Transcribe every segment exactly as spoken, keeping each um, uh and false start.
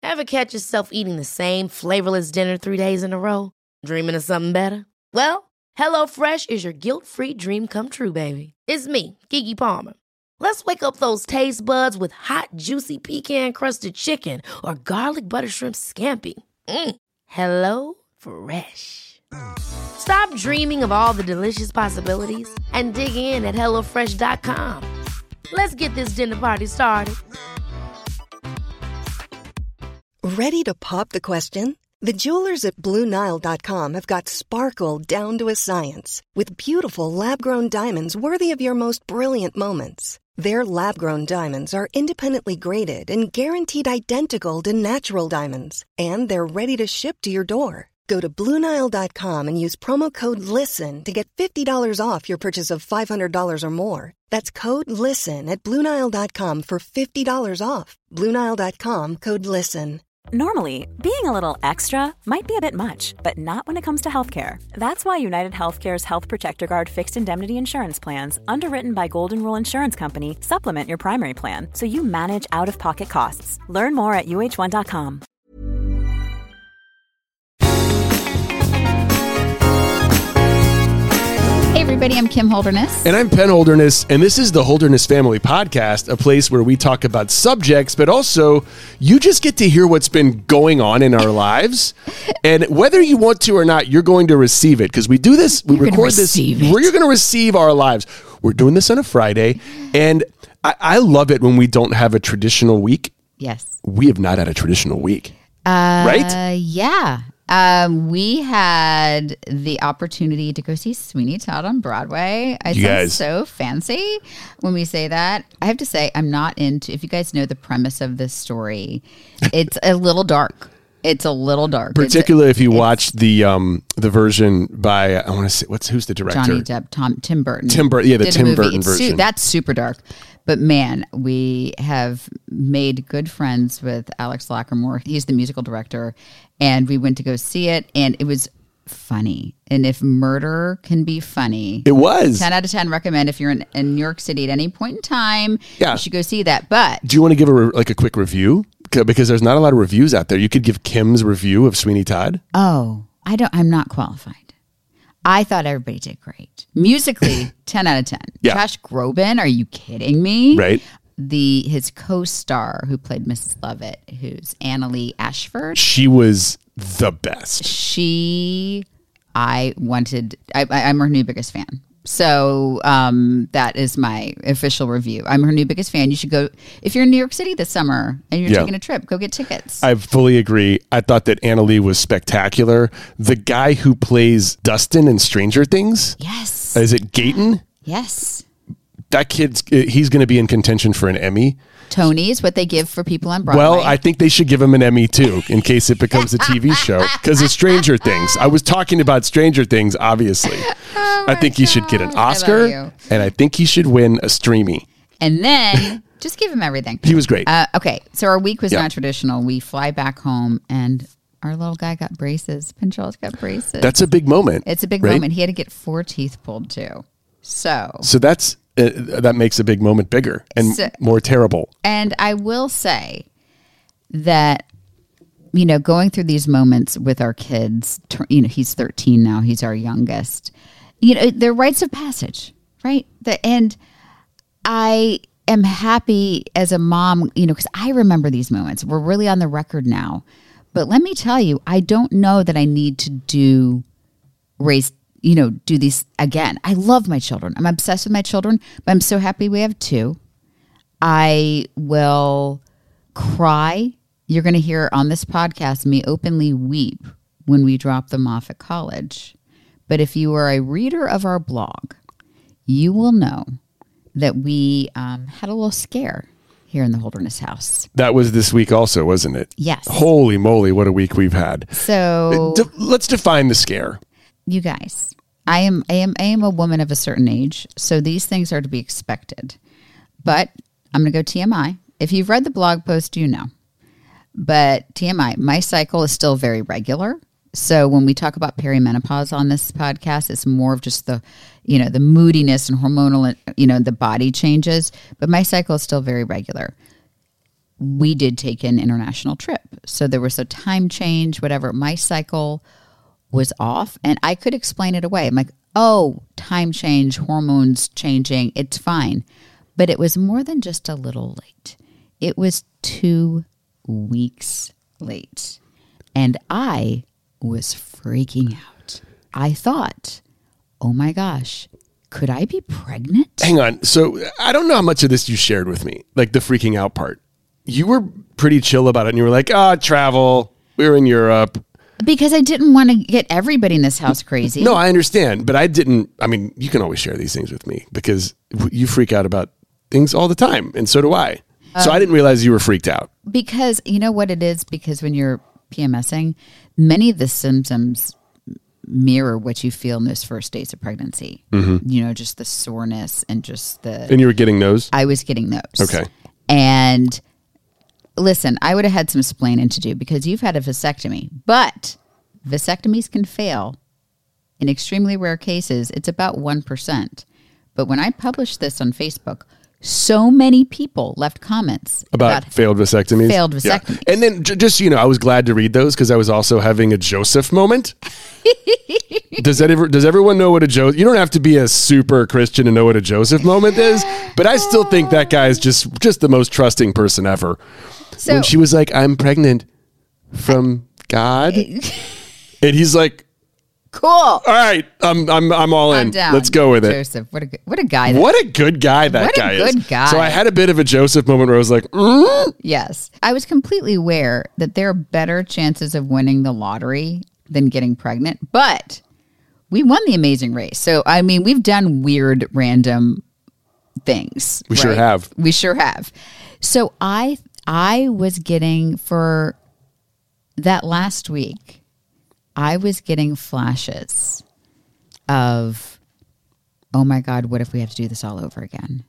Ever catch yourself eating the same flavorless dinner three days in a row? Dreaming of something better? Well, HelloFresh is your guilt-free dream come true, baby. It's me, Keke Palmer. Let's wake up those taste buds with hot, juicy pecan-crusted chicken or garlic butter shrimp scampi. Mm. Hello Fresh. Stop dreaming of all the delicious possibilities and dig in at hello fresh dot com. Let's get this dinner party started. Ready to pop the question? The jewelers at Blue Nile dot com have got sparkle down to a science with beautiful lab-grown diamonds worthy of your most brilliant moments. Their lab-grown diamonds are independently graded and guaranteed identical to natural diamonds, and they're ready to ship to your door. Go to Blue Nile dot com and use promo code LISTEN to get fifty dollars off your purchase of five hundred dollars or more. That's code LISTEN at Blue Nile dot com for fifty dollars off. Blue Nile dot com, code LISTEN. Normally, being a little extra might be a bit much, but not when it comes to healthcare. That's why United Healthcare's Health Protector Guard fixed indemnity insurance plans, underwritten by Golden Rule Insurance Company, supplement your primary plan so you manage out-of-pocket costs. Learn more at U H one dot com. Hey everybody, I'm Kim Holderness. And I'm Penn Holderness, and this is the Holderness Family Podcast, a place where we talk about subjects, but also you just get to hear what's been going on in our lives. And whether you want to or not, you're going to receive it, because we do this, we you're record this, it. where you're going to receive our lives. We're doing this on a Friday, and I, I love it when we don't have a traditional week. Yes. We have not had a traditional week, uh, right? Yeah. Um, we had the opportunity to go see Sweeney Todd on Broadway. I You sound guys. so fancy when we say that. I have to say, I'm not into, if you guys know the premise of this story, it's a little dark. It's a little dark. Particularly it's, if you watch the um the version by, I want to say, what's who's the director? Johnny Depp, Tom, Tim Burton. Tim Burton, yeah, the did a Tim movie. Burton It's su- version. that's super dark. But man, we have made good friends with Alex Lackermore. He's the musical director. And we went to go see it. And it was funny. And if murder can be funny, It was. ten out of ten recommend if you're in, in New York City at any point in time, Yeah. you should go see that. But Do you want to give a re- like a quick review? C- Because there's not a lot of reviews out there. You could give Kim's review of Sweeney Todd. oh, I don't, I'm not qualified. I thought everybody did great. Musically, ten out of ten. Yeah. Josh Groban, are you kidding me? Right. The his co-star who played Missus Lovett, who's Annalee Ashford. She was the best. She, I wanted. I, I, I'm her new biggest fan. So um, that is my official review. I'm her new biggest fan. You should go if you're in New York City this summer and you're Yeah. taking a trip. Go get tickets. I fully agree. I thought that Annalee was spectacular. The guy who plays Dustin in Stranger Things, yes. is it Gayton? Yes. That kid's, he's going to be in contention for an Emmy. Tony is what they give for people on Broadway. Well, I think they should give him an Emmy too, in case it becomes a T V show, because of Stranger Things. I was talking about Stranger Things, obviously. Oh I think he should get an Oscar, you. and I think he should win a Streamy. And then just give him everything. He was great. Uh, okay, so our week was Yeah. not traditional. We fly back home, and our little guy got braces. Pinchot's got braces. That's a big moment. It's a big right? moment. He had to get four teeth pulled too. So, So that's uh, that makes a big moment bigger and So- more terrible. and I will say that, you know, going through these moments with our kids, tr- you know, he's thirteen now. He's our youngest. You know, they're rites of passage, right? The, and I am happy as a mom, you know, because I remember these moments. We're really on the record now. But let me tell you, I don't know that I need to do raise, you know, do these again. I love my children. I'm obsessed with my children, but I'm so happy we have two. I will cry. You're going to hear on this podcast me openly weep when we drop them off at college. But if you are a reader of our blog, you will know that we um, had a little scare here in the Holderness house. That was this week also, wasn't it? Yes. Holy moly, what a week we've had. So De- let's define the scare. you guys, I am, I am I am a woman of a certain age, so these things are to be expected. But I'm going to go T M I. If you've read the blog post, you know. But T M I, my cycle is still very regular. So when we talk about perimenopause on this podcast, it's more of just the, you know, the moodiness and hormonal, you know, the body changes. But my cycle is still very regular. we did take an international trip. So there was a time change, whatever. My cycle was off and I could explain it away. I'm like, oh, time change, hormones changing, it's fine. But it was more than just a little late. It was two weeks late. And I was freaking out. I thought, oh my gosh, could I be pregnant? Hang on. So I don't know how much of this you shared with me, like the freaking out part. You were pretty chill about it and you were like, ah, oh, travel. We were in Europe. Because I didn't want to get everybody in this house crazy. No, I understand. But I didn't. I mean, you can always share these things with me because you freak out about things all the time. And so do I. Um, so I didn't realize you were freaked out. Because you know what it is? Because when you're PMSing, many of the symptoms mirror what you feel in those first days of pregnancy. Mm-hmm. You know, just the soreness and just the... And you were getting those? I was getting those. Okay. And listen, I would have had some splaining to do because you've had a vasectomy, but vasectomies can fail. In extremely rare cases, it's about one percent. But when I published this on Facebook, so many people left comments about, about failed vasectomies. Failed vasectomies. Yeah. And then j- just, you know, I was glad to read those because I was also having a Joseph moment. does that ever, does everyone know what a Joseph? You don't have to be a super Christian to know what a Joseph moment is, but I still think that guy is just, just the most trusting person ever. So, when she was like, I'm pregnant from God. And he's like, cool. All right, I'm I'm I'm all in. I'm down. Let's go with it. Joseph, what a good, what a guy. That, what a good guy that what guy a good is. guy. So I had a bit of a Joseph moment where I was like, mm? Yes, I was completely aware that there are better chances of winning the lottery than getting pregnant, but we won the Amazing Race. So I mean, we've done weird, random things. We right? sure have. We sure have. So I I was getting for that last week. I was getting flashes of, oh my God, what if we have to do this all over again?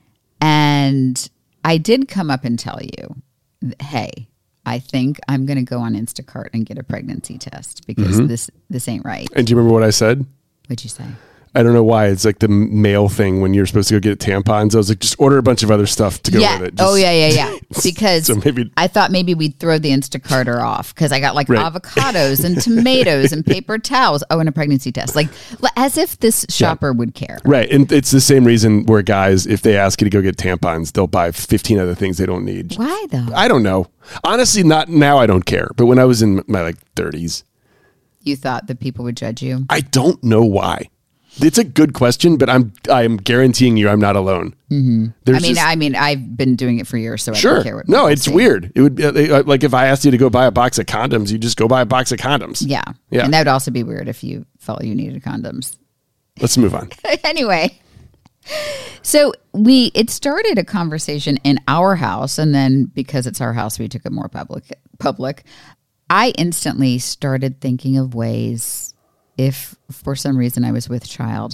And I did come up and tell you, hey, I think I'm going to go on Instacart and get a pregnancy test because mm-hmm. this this ain't right. And do you remember what I said? What'd you say? I don't know why. It's like the mail thing when you're supposed to go get tampons. I was like, just order a bunch of other stuff to go yeah. with it. Just, oh, yeah, yeah, yeah. Because so maybe, I thought maybe we'd throw the Instacarter off because I got like right. avocados and tomatoes and paper towels. Oh, and a pregnancy test. Like as if this shopper yeah. would care. Right. And it's the same reason where guys, if they ask you to go get tampons, they'll buy fifteen other things they don't need. Why though? I don't know. Honestly, not now I don't care. But when I was in my like thirties. You thought that people would judge you? I don't know why. It's a good question, but I'm I'm guaranteeing you I'm not alone. Mm-hmm. I mean, just, I mean, I've been doing it for years, so sure. I don't care what. No, it's say. weird. It would be like if I asked you to go buy a box of condoms, you just go buy a box of condoms. Yeah, yeah, and that would also be weird if you felt you needed condoms. Let's move on. Anyway, so we it started a conversation in our house, and then because it's our house, we took it more public. Public, I instantly started thinking of ways. If for some reason I was with child,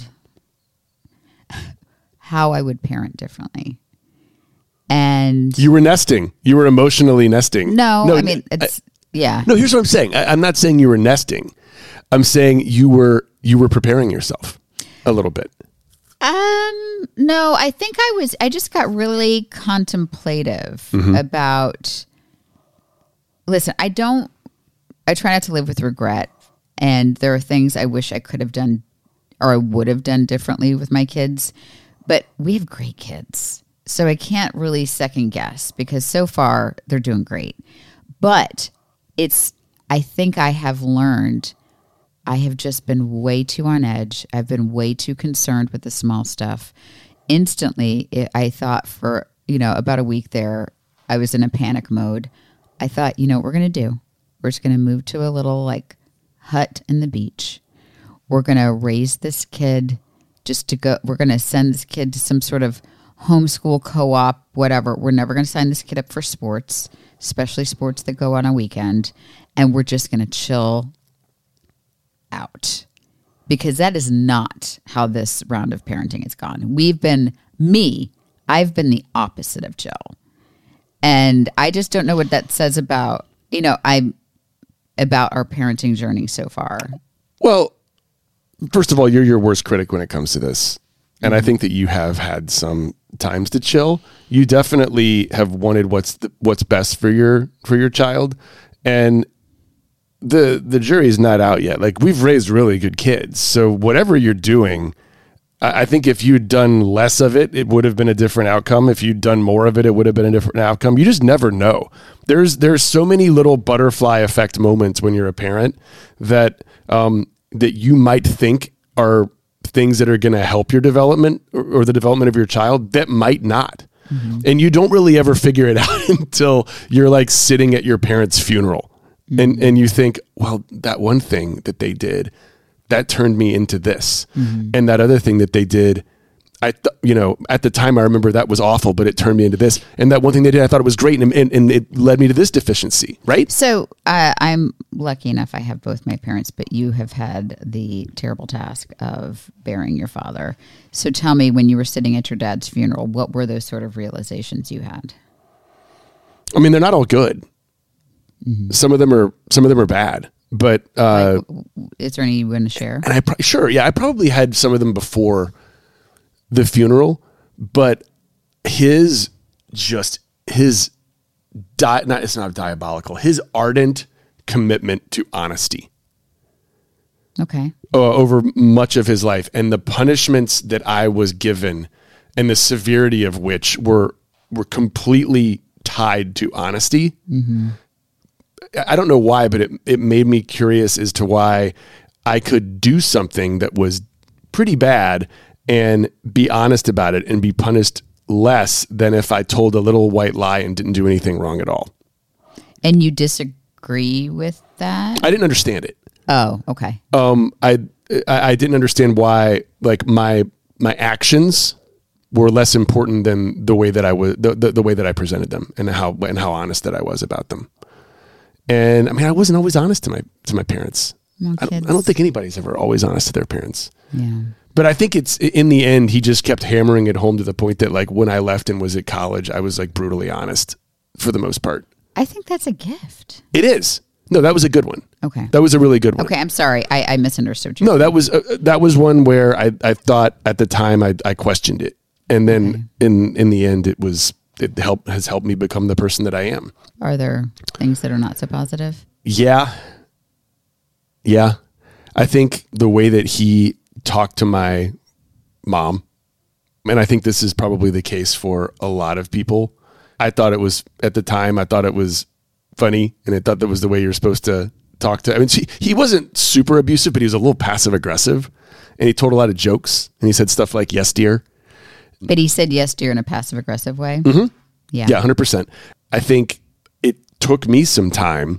how I would parent differently. And you were nesting. You were emotionally nesting. No, no I mean, it's, I, yeah. No, here's what I'm saying. I, I'm not saying you were nesting. I'm saying you were, you were preparing yourself a little bit. Um, no, I think I was, I just got really contemplative mm-hmm. about, listen, I don't, I try not to live with regret. And there are things I wish I could have done or I would have done differently with my kids. But we have great kids. So I can't really second guess because so far they're doing great. But it's, I think I have learned I have just been way too on edge. I've been way too concerned with the small stuff. Instantly, it, I thought for, you know, about a week there, I was in a panic mode. I thought, you know what we're going to do? We're just going to move to a little like hut in the beach. We're going to raise this kid just to go. We're going to send this kid to some sort of homeschool co-op, whatever. We're never going to sign this kid up for sports, especially sports that go on a weekend. And we're just going to chill out because that is not how this round of parenting has gone. We've been me. I've been the opposite of chill. And I just don't know what that says about, you know, I'm about our parenting journey so far. Well, first of all, you're your worst critic when it comes to this. And I think that you have had some times to chill. You definitely have wanted what's the, what's best for your for your child, and the the jury's not out yet. Like, we've raised really good kids, so whatever you're doing, I, I think if you'd done less of it, it would have been a different outcome. If you'd done more of it, it would have been a different outcome. You just never know. There's there's so many little butterfly effect moments when you're a parent that um, that you might think are things that are going to help your development or, or the development of your child that might not. Mm-hmm. And you don't really ever figure it out until you're like sitting at your parents' funeral. Mm-hmm. And, and you think, well, that one thing that they did, that turned me into this. Mm-hmm. And that other thing that they did, I, th- you know, at the time I remember that was awful, but it turned me into this. And that one thing they did, I thought it was great. And, and, and it led me to this deficiency. Right. So uh, I'm lucky enough. I have both my parents, but you have had the terrible task of burying your father. So tell me, when you were sitting at your dad's funeral, what were those sort of realizations you had? I mean, they're not all good. Mm-hmm. Some of them are, some of them are bad, but, uh, like, is there any you want to share? And I, pro- sure. Yeah. I probably had some of them before the funeral, but his just his di- not it's not diabolical. His ardent commitment to honesty. Okay. Uh, over much of his life, and the punishments that I was given, and the severity of which were were completely tied to honesty. Mm-hmm. I don't know why, but it it made me curious as to why I could do something that was pretty bad and be honest about it and be punished less than if I told a little white lie and didn't do anything wrong at all. And you disagree with that? I didn't understand it. Oh, okay. Um, I, I I didn't understand why, like, my my actions were less important than the way that I was the, the, the way that I presented them and how and how honest that I was about them. And I mean, I wasn't always honest to my to my parents. Well, I, don't, I don't think anybody's ever always honest to their parents. Yeah. But I think it's, in the end, he just kept hammering it home to the point that, like, when I left and was at college, I was like brutally honest for the most part. I think that's a gift. It is. No, that was a good one. Okay. That was a really good one. Okay, I'm sorry. I, I misunderstood you. No, that was uh, that was one where I, I thought at the time I, I questioned it. And then okay. in, in the end, it was it helped has helped me become the person that I am. Are there things that are not so positive? Yeah. Yeah. I think the way that he talked to my mom, and I think this is probably the case for a lot of people. I thought it was, at the time, I thought it was funny, and I thought that was the way you're supposed to talk to. I mean, she, he wasn't super abusive, but he was a little passive aggressive, and he told a lot of jokes, and he said stuff like, "Yes, dear." But he said "yes, dear" in a passive aggressive way. Mm-hmm. Yeah, yeah, one hundred percent. I think it took me some time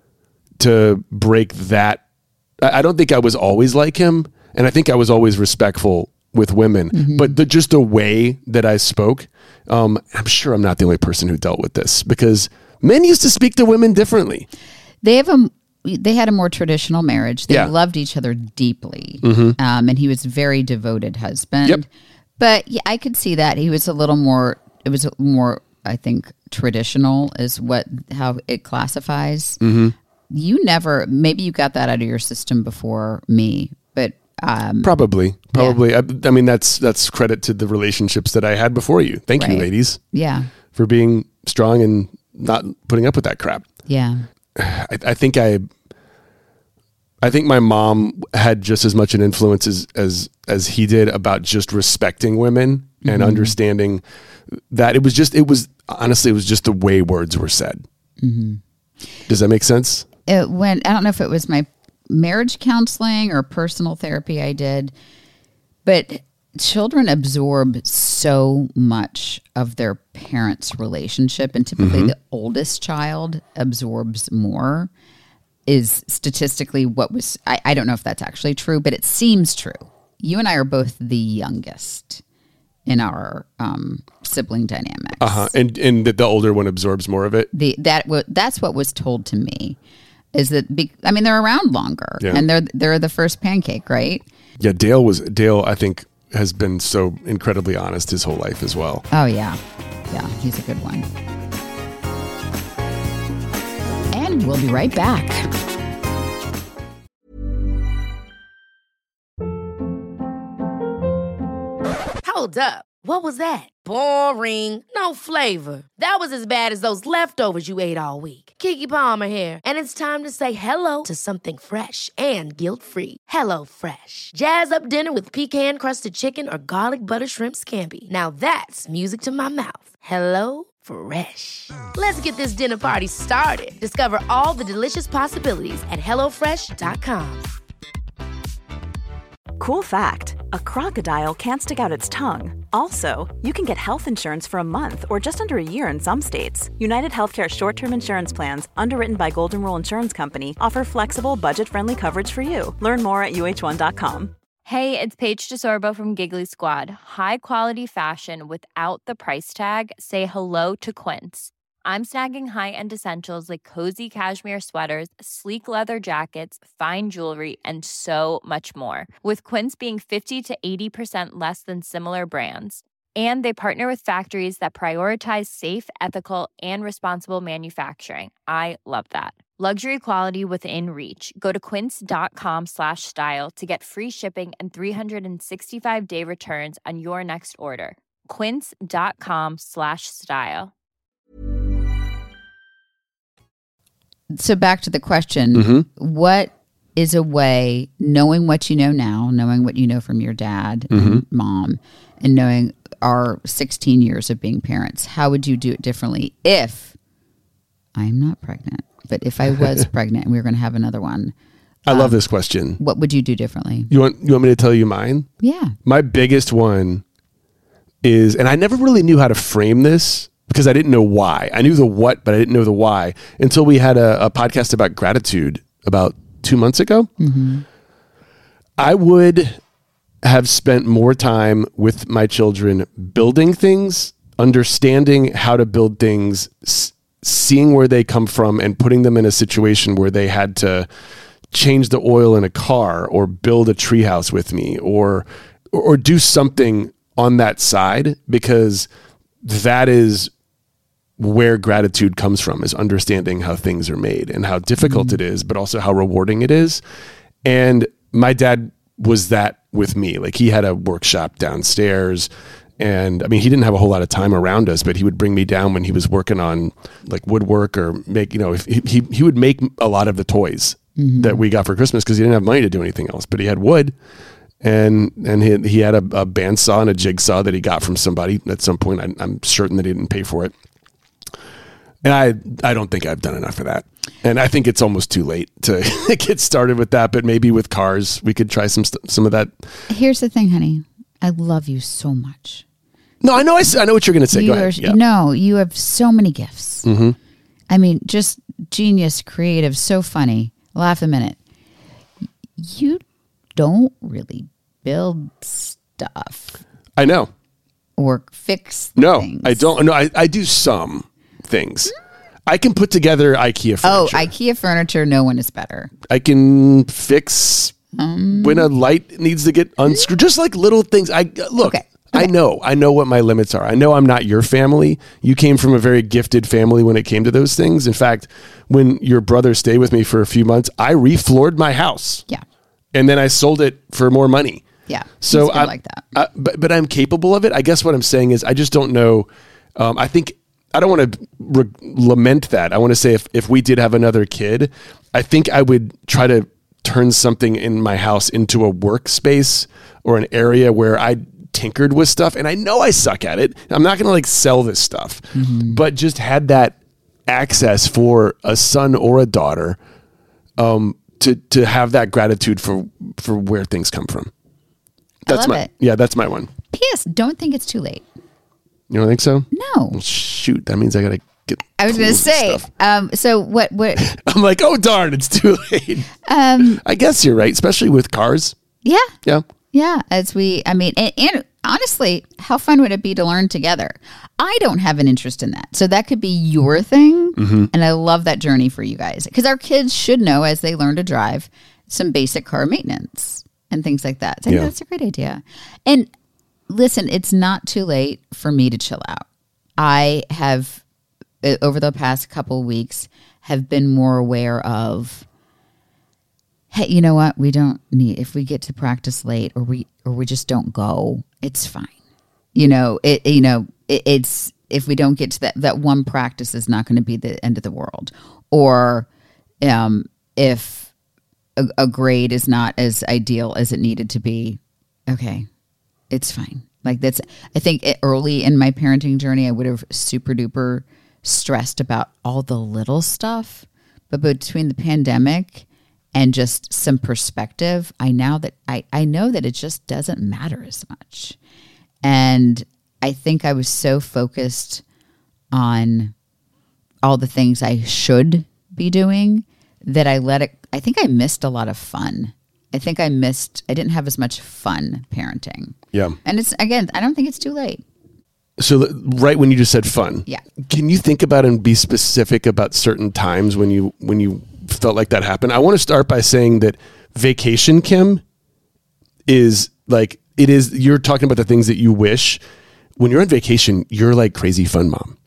to break that. I don't think I was always like him. And I think I was always respectful with women, mm-hmm. but the, just the way that I spoke, um, I'm sure I'm not the only person who dealt with this, because men used to speak to women differently. They have a, they had a more traditional marriage. They yeah. loved each other deeply. Mm-hmm. Um, and he was a very devoted husband. Yep. But yeah, I could see that he was a little more, it was more, I think, traditional is what, how it classifies. Mm-hmm. You never, maybe you got that out of your system before me, but Um, probably, probably. Yeah. I, I mean, that's that's credit to the relationships that I had before you. Thank right. you, ladies. Yeah, for being strong and not putting up with that crap. Yeah, I, I think I, I think my mom had just as much an influence as as, as he did about just respecting women mm-hmm. and understanding that it was just it was honestly it was just the way words were said. Mm-hmm. Does that make sense? It went. I don't know if it was my marriage counseling or personal therapy I did, but children absorb so much of their parents' relationship, and typically mm-hmm. the oldest child absorbs more, is statistically what was, I, I don't know if that's actually true, but it seems true. You and I are both the youngest in our um, sibling dynamics. Uh-huh. And and the, the older one absorbs more of it? The that w- That's what was told to me. Is that, be, I mean, they're around longer, yeah. and they're they're the first pancake, right? Yeah, Dale was Dale. I think has been so incredibly honest his whole life as well. Oh yeah, yeah, he's a good one. And we'll be right back. Hold up. What was that? Boring. No flavor. That was as bad as those leftovers you ate all week. Keke Palmer here, and it's time to say hello to something fresh and guilt-free. Hello Fresh. Jazz up dinner with pecan-crusted chicken or garlic butter shrimp scampi. Now that's music to my mouth. Hello Fresh. Let's get this dinner party started. Discover all the delicious possibilities at hello fresh dot com. Cool fact, a crocodile can't stick out its tongue. Also, you can get health insurance for a month or just under a year in some states. United Healthcare short-term insurance plans, underwritten by Golden Rule Insurance Company, offer flexible, budget-friendly coverage for you. Learn more at U H one dot com. Hey, it's Paige DeSorbo from Giggly Squad. High quality fashion without the price tag. Say hello to Quince. I'm snagging high-end essentials like cozy cashmere sweaters, sleek leather jackets, fine jewelry, and so much more. With Quince being fifty to eighty percent less than similar brands. And they partner with factories that prioritize safe, ethical, and responsible manufacturing. I love that. Luxury quality within reach. Go to quince.com slash style to get free shipping and three sixty-five day returns on your next order. Quince.com slash style. So back to the question, Mm-hmm. what is a way, knowing what you know now, knowing what you know from your dad Mm-hmm. and mom, and knowing our sixteen years of being parents, how would you do it differently if I'm not pregnant? But if I was pregnant and we were going to have another one, I um, love this question. what would you do differently? You want you want me to tell you mine? Yeah. My biggest one is, and I never really knew how to frame this because I didn't know why. I knew the what, but I didn't know the why until we had a, a podcast about gratitude about two months ago. Mm-hmm. I would have spent more time with my children building things, understanding how to build things, s- seeing where they come from, and putting them in a situation where they had to change the oil in a car or build a treehouse with me or, or or do something on that side, because that is where gratitude comes from, is understanding how things are made and how difficult mm-hmm. it is, but also how rewarding it is. And my dad was that with me. Like, he had a workshop downstairs, and I mean, he didn't have a whole lot of time around us, but he would bring me down when he was working on like woodwork or make, you know, if he, he, he would make a lot of the toys mm-hmm. that we got for Christmas, because he didn't have money to do anything else, but he had wood. And and he, he had a, a bandsaw and a jigsaw that he got from somebody at some point. I, I'm certain that he didn't pay for it. And I I don't think I've done enough for that. And I think it's almost too late to get started with that. But maybe with cars, we could try some st- some of that. Here's the thing, honey. I love you so much. No, I know I, I know what you're going to say. You Go ahead. Are, yeah. No, you have so many gifts. Mm-hmm. I mean, just genius, creative, so funny. Laugh a minute. You don't really build stuff. I know. Or fix No, things. I don't. No, I, I do some things. I can put together IKEA furniture. Oh, IKEA furniture, no one is better. I can fix um, when a light needs to get unscrewed. Just like little things. I look. Okay. I know. I know what my limits are. I know I'm not your family. You came from a very gifted family when it came to those things. In fact, when your brother stayed with me for a few months, I refloored my house. Yeah. And then I sold it for more money. Yeah. So I like that. I, but but I'm capable of it. I guess what I'm saying is I just don't know. Um, I think I don't want to re- lament that. I want to say if if we did have another kid, I think I would try to turn something in my house into a workspace or an area where I tinkered with stuff. And I know I suck at it. I'm not going to like sell this stuff, mm-hmm. but just had that access for a son or a daughter, um, to to have that gratitude for for where things come from. That's I love my it. yeah. That's my one. P S. Don't think it's too late. You don't think so? No. Well, shoot, that means I gotta get. I was going to say. Um. So what? What? I'm like, oh darn, it's too late. Um. I guess you're right, especially with cars. Yeah. Yeah. Yeah. As we, I mean, and, and honestly, how fun would it be to learn together? I don't have an interest in that, so that could be your thing. Mm-hmm. And I love that journey for you guys, because our kids should know as they learn to drive some basic car maintenance and things like that. So I think Yeah. that's a great idea. And listen, it's not too late for me to chill out. I have, uh, over the past couple of weeks, have been more aware of, hey, you know what? We don't need, if we get to practice late or we or we just don't go, it's fine. You know, it, you know, it, it's, if we don't get to that, that one practice is not going to be the end of the world. Or um, if a, a grade is not as ideal as it needed to be, okay, it's fine. Like that's, I think it, early in my parenting journey, I would have super duper stressed about all the little stuff. But between the pandemic and just some perspective, I now that I, I know that it just doesn't matter as much. And I think I was so focused on all the things I should be doing that I let it, I think I missed a lot of fun. I think I missed, I didn't have as much fun parenting. Yeah. And it's, again, I don't think it's too late. So right when you just said fun, yeah. Can you think about and be specific about certain times when you, when you felt like that happened? I want to start by saying that vacation, Kim, is like, it is, you're talking about the things that you wish. When you're on vacation, you're like crazy fun mom.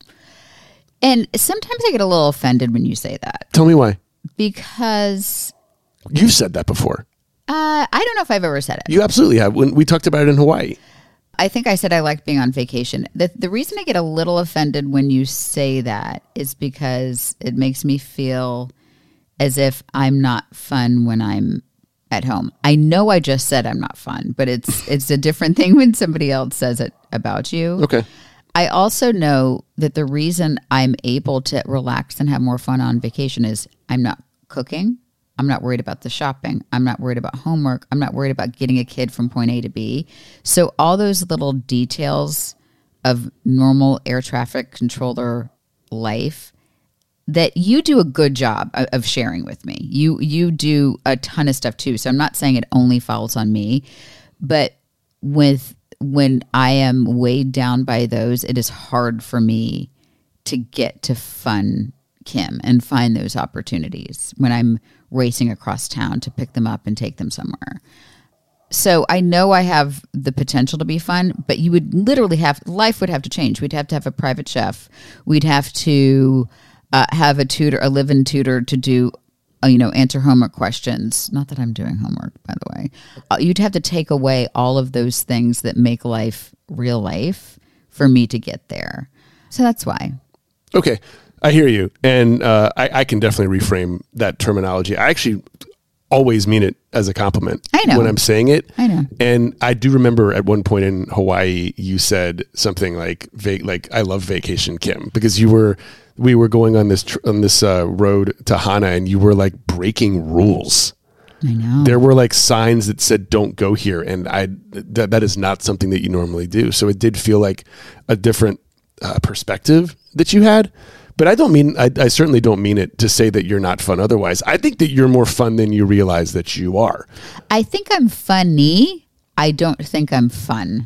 And sometimes I get a little offended when you say that. Tell me why. Because you've said that before. Uh, I don't know if I've ever said it. You absolutely have. When we talked about it in Hawaii. I think I said I liked being on vacation. The, the reason I get a little offended when you say that is because it makes me feel as if I'm not fun when I'm at home. I know I just said I'm not fun, but it's it's a different thing when somebody else says it about you. Okay. I also know that the reason I'm able to relax and have more fun on vacation is I'm not cooking. I'm not worried about the shopping. I'm not worried about homework. I'm not worried about getting a kid from point A to B. So all those little details of normal air traffic controller life that you do a good job of, of sharing with me. You you do a ton of stuff too. So I'm not saying it only falls on me, but with when I am weighed down by those, it is hard for me to get to fun Kim and find those opportunities when I'm racing across town to pick them up and take them somewhere. So I know I have the potential to be fun, but you would literally have, life would have to change. We'd have to have a private chef. We'd have to uh, have a tutor, a live-in tutor to do, uh, you know, answer homework questions. Not that I'm doing homework, by the way. Uh, you'd have to take away all of those things that make life real life for me to get there. So that's why. Okay. I hear you. And uh, I, I can definitely reframe that terminology. I actually always mean it as a compliment I know. when I'm saying it. I know. And I do remember at one point in Hawaii, you said something like, va- like I love vacation, Kim, because you were, we were going on this, tr- on this uh, road to Hana and you were like breaking rules. I know. There were like signs that said, don't go here. And I, th- that is not something that you normally do. So it did feel like a different uh, perspective that you had. But I don't mean, I, I certainly don't mean it to say that you're not fun otherwise. I think that you're more fun than you realize that you are. I think I'm funny. I don't think I'm fun.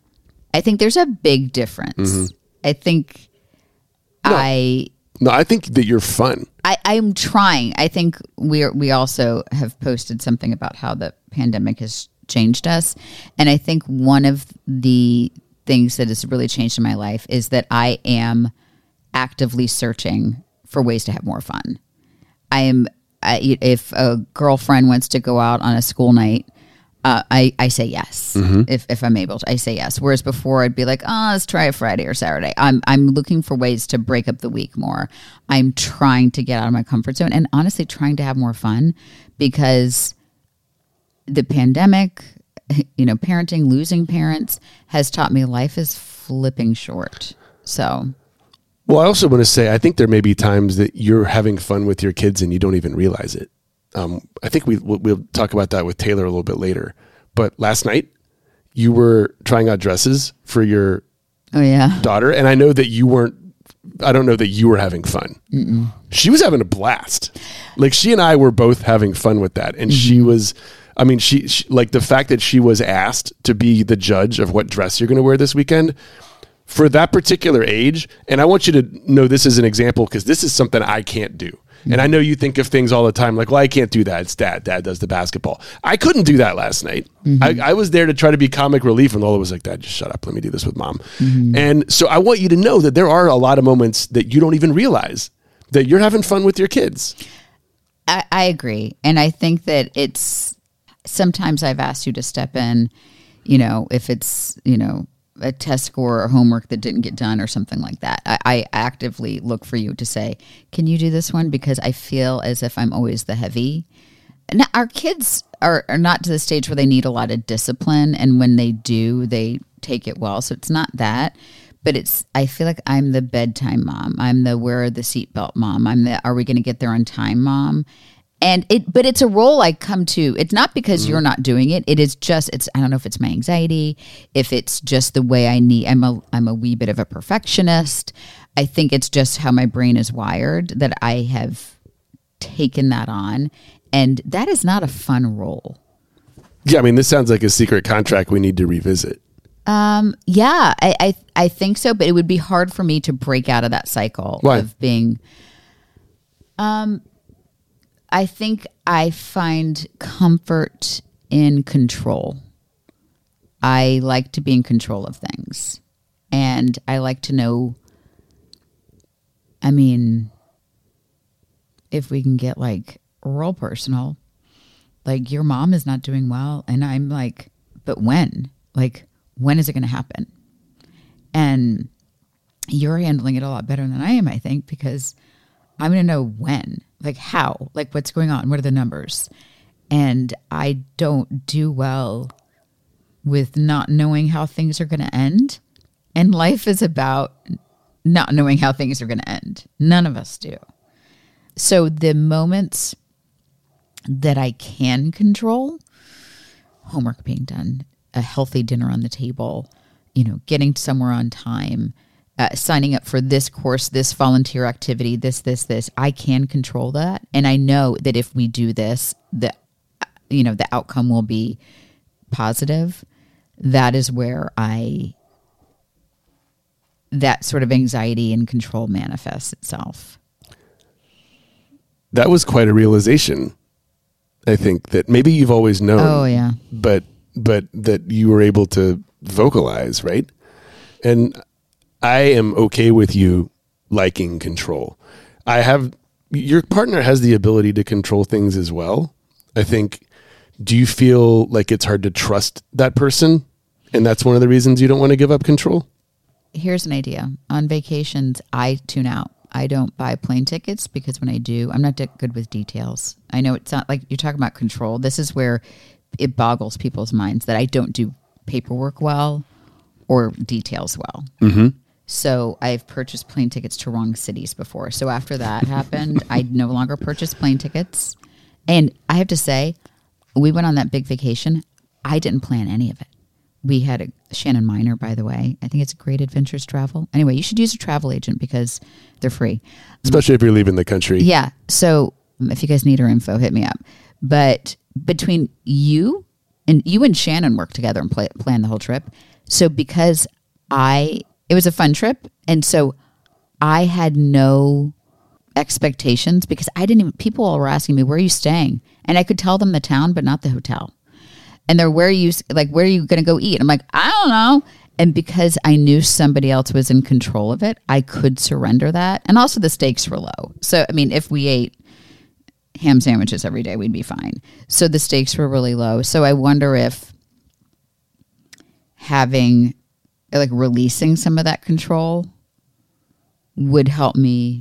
I think there's a big difference. Mm-hmm. I think no. I... No, I think that you're fun. I, I'm trying. I think we we also have posted something about how the pandemic has changed us. And I think one of the things that has really changed in my life is that I am actively searching for ways to have more fun. I am, I, if a girlfriend wants to go out on a school night, uh, I, I say yes. Mm-hmm. If if I'm able to, I say yes. Whereas before I'd be like, oh, let's try a Friday or Saturday. I'm I'm looking for ways to break up the week more. I'm trying to get out of my comfort zone and honestly trying to have more fun because the pandemic, you know, parenting, losing parents has taught me life is flipping short. So... Well, I also want to say, I think there may be times that you're having fun with your kids and you don't even realize it. Um, I think we, we'll, we'll talk about that with Taylor a little bit later. But last night, you were trying out dresses for your oh, yeah. daughter. And I know that you weren't, I don't know that you were having fun. Mm-mm. She was having a blast. Like she and I were both having fun with that. And mm-hmm. she was, I mean, she, she like the fact that she was asked to be the judge of what dress you're going to wear this weekend for that particular age, and I want you to know this as an example because this is something I can't do. Mm-hmm. And I know you think of things all the time like, well, I can't do that. It's dad. Dad does the basketball. I couldn't do that last night. Mm-hmm. I, I was there to try to be comic relief, and Lola was like, Dad, just shut up. Let me do this with Mom. Mm-hmm. And so I want you to know that there are a lot of moments that you don't even realize that you're having fun with your kids. I, I agree. And I think that it's sometimes I've asked you to step in, you know, if it's, you know, a test score or homework that didn't get done or something like that, I, I actively look for you to say, can you do this one? Because I feel as if I'm always the heavy. Now, our kids are, are not to the stage where they need a lot of discipline. And when they do, they take it well. So it's not that. But it's, I feel like I'm the bedtime mom. I'm the wear the seatbelt mom. I'm the, are we going to get there on time mom? And it, but it's a role I come to. It's not because mm. you're not doing it. It is just, it's, I don't know if it's my anxiety, if it's just the way I need, I'm a, I'm a wee bit of a perfectionist. I think it's just how my brain is wired that I have taken that on. And that is not a fun role. Yeah. I mean, this sounds like a secret contract we need to revisit. Um, yeah, I, I, I think so, but it would be hard for me to break out of that cycle Why? of being, um, I think I find comfort in control. I like to be in control of things, and I like to know, I mean, if we can get like real personal, like your mom is not doing well. And I'm like, but when, like, when is it going to happen? And you're handling it a lot better than I am, I think, because I'm going to know when, like how, like what's going on, what are the numbers? And I don't do well with not knowing how things are going to end. And life is about not knowing how things are going to end. None of us do. So the moments that I can control, homework being done, a healthy dinner on the table, you know, getting somewhere on time, uh, signing up for this course, this volunteer activity, this, this, this, I can control that. And I know that if we do this, the, you know, the outcome will be positive. That is where I, that sort of anxiety and control manifests itself. That was quite a realization. I think that maybe you've always known. Oh, yeah. But but that you were able to vocalize, right? And I am okay with you liking control. I have, your partner has the ability to control things as well. I think, do you feel like it's hard to trust that person? And that's one of the reasons you don't want to give up control? Here's an idea. On vacations, I tune out. I don't buy plane tickets because when I do, I'm not good with details. I know it's not like you're talking about control. This is where it boggles people's minds that I don't do paperwork well or details well. Mm-hmm. So I've purchased plane tickets to wrong cities before. So after that happened, I no longer purchase plane tickets. And I have to say, we went on that big vacation. I didn't plan any of it. We had a Shannon Miner, by the way. I think it's Great Adventures Travel. Anyway, you should use a travel agent because they're free. Especially if you're leaving the country. Yeah. So if you guys need our info, hit me up. But between you and you and Shannon work together and play, plan the whole trip. So because I, it was a fun trip. And so I had no expectations because I didn't even, people were asking me, where are you staying? And I could tell them the town, but not the hotel. And they're, where are you, like, where are you going to go eat? I'm like, I don't know. And because I knew somebody else was in control of it, I could surrender that. And also the stakes were low. So, I mean, if we ate ham sandwiches every day, we'd be fine. So the stakes were really low. So I wonder if having, like, releasing some of that control would help me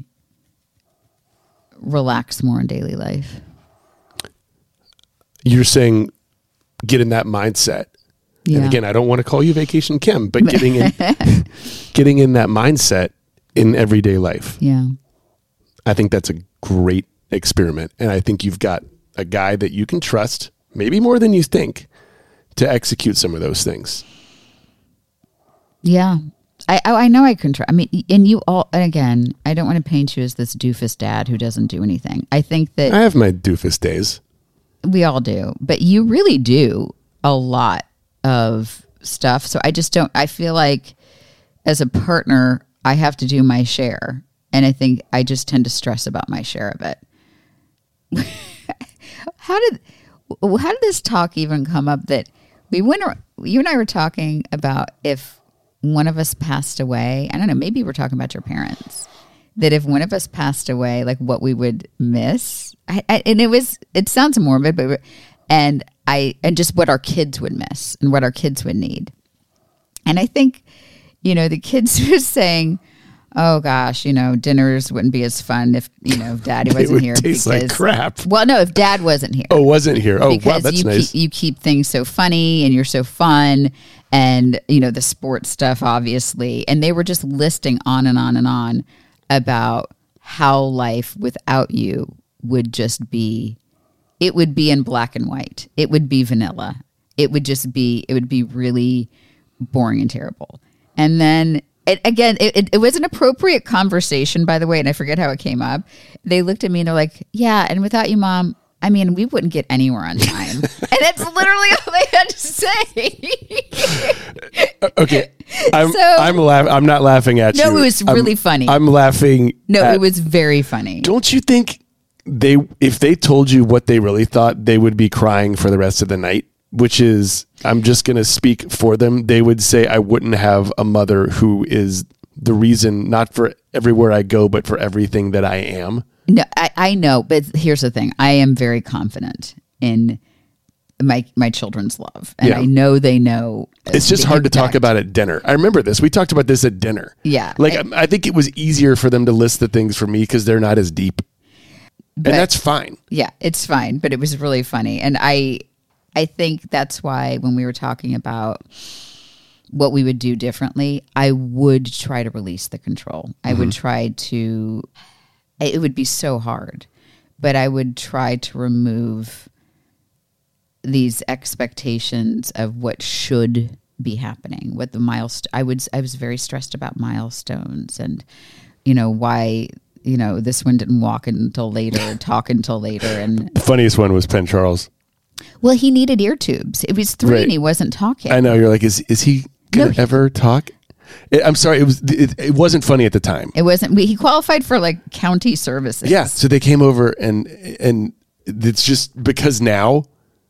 relax more in daily life. You're saying get in that mindset. Yeah. And again, I don't want to call you Vacation Kim, but getting in getting in that mindset in everyday life. Yeah. I think that's a great experiment. And I think you've got a guy that you can trust, maybe more than you think, to execute some of those things. Yeah. I I know I can try. I mean, and you all, and again, I don't want to paint you as this doofus dad who doesn't do anything. I think that I have my doofus days. We all do, but you really do a lot of stuff. So I just don't, I feel like as a partner, I have to do my share. And I think I just tend to stress about my share of it. How did, how did this talk even come up that we went, you and I were talking about if one of us passed away, I don't know, maybe we're talking about your parents, that if one of us passed away, like what we would miss. I, I, and it was, it sounds morbid, but, and I, and just what our kids would miss and what our kids would need. And I think, you know, the kids were saying, oh gosh, you know, dinners wouldn't be as fun if, you know, if Daddy It wasn't would here. taste like because- crap. Well, no, if Dad wasn't here. Oh, wasn't here. Oh, wow, Because that's you nice. keep, you keep things so funny and you're so fun, and you know the sports stuff, obviously. And they were just listing on and on and on about how life without you would just be. It would be in black and white. It would be vanilla. It would just be. It would be really boring and terrible. And then. It, again, it, it, it was an appropriate conversation, by the way, and I forget how it came up. They looked at me and they're like, yeah, and without you, Mom, I mean, we wouldn't get anywhere on time. And that's literally all they had to say. Okay. I'm So- I'm laugh- I'm not laughing at No, you. it was I'm- really funny. I'm laughing. No, at- it was very funny. Don't you think they if they told you what they really thought, they would be crying for the rest of the night? Which is, I'm just going to speak for them. They would say, I wouldn't have a mother who is the reason, not for everywhere I go, but for everything that I am. No, I, I know, but here's the thing. I am very confident in my my children's love. And Yeah. I know they know. It's just the hard to talk impact. about at dinner. I remember this. We talked about this at dinner. Yeah. Like, I- I, I think it was easier for them to list the things for me because they're not as deep. But- and that's fine. Yeah, it's fine, but it was really funny. And I I think that's why when we were talking about what we would do differently, I would try to release the control. I would try to, it would be so hard, but I would try to remove these expectations of what should be happening, what the milestone. I would, I was very stressed about milestones and, you know, why, you know, this one didn't walk until later, talk until later. And The funniest one was Penn Charles. well, he needed ear tubes. It was three Right. and he wasn't talking. I know. You're like, is is he going No, to he- ever talk? It, I'm sorry. It was. It, it wasn't funny at the time. It wasn't. we- He qualified for like county services. Yeah. So they came over and and it's just because now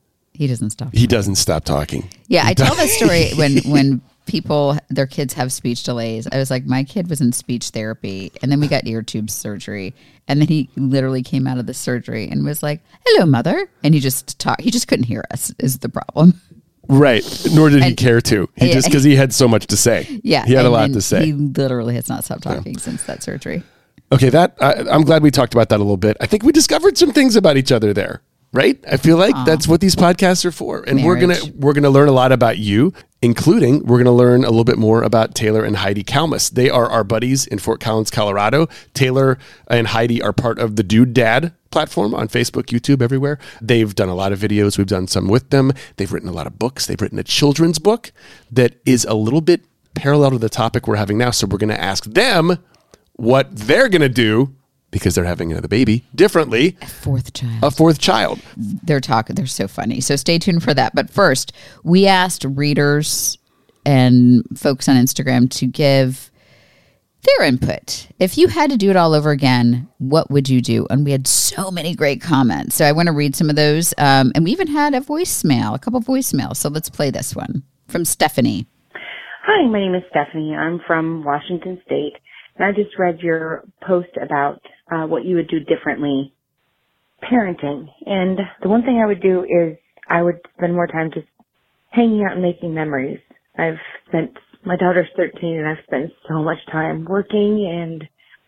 He doesn't stop. he doesn't stop talking. Yeah, I tell the story when when people their kids have speech delays. I was like, my kid was in speech therapy, and then we got ear tube surgery, and then he literally came out of the surgery and was like, "Hello, mother," and he just talked. He just couldn't hear us. Is the problem? Right. Nor did he And- care to. He Yeah. just because he had so much to say. Yeah, He had a and lot then to say. He literally has not stopped talking since that surgery. Okay. That I, I'm glad we talked about that a little bit. I think we discovered some things about each other there. Right. I feel like that's what these podcasts are for. And we're Marriage. going to we're going to learn a lot about you, including we're going to learn a little bit more about Taylor and Heidi Kalmus. They are our buddies in Fort Collins, Colorado. Taylor and Heidi are part of the Dude Dad platform on Facebook, YouTube, everywhere. They've done a lot of videos. We've done some with them. They've written a lot of books. They've written a children's book that is a little bit parallel to the topic we're having now. So we're going to ask them what they're going to do because they're having another baby differently. Fourth child. A fourth child. They're talking. They're so funny. So stay tuned for that. But first, we asked readers and folks on Instagram to give their input. If you had to do it all over again, what would you do? And we had so many great comments. So I want to read some of those. Um, and we even had a voicemail, a couple voicemails. So let's play this one from Stephanie. Hi, my name is Stephanie. I'm from Washington State, and I just read your post about uh, what you would do differently parenting. And the one thing I would do is I would spend more time just hanging out and making memories. I've spent, my daughter's thirteen, and I've spent so much time working and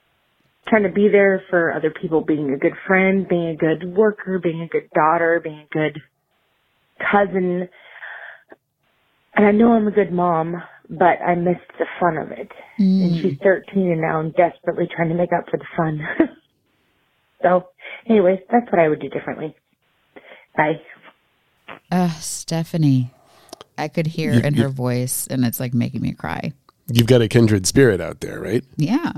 trying to be there for other people, being a good friend, being a good worker, being a good daughter, being a good cousin. And I know I'm a good mom, but I missed the fun of it. Mm. And she's thirteen, and now I'm desperately trying to make up for the fun. So, anyways, that's what I would do differently. Bye. Uh, Stephanie. I could hear You- in you- her voice, and it's like making me cry. You've got a kindred spirit out there, right? Yeah.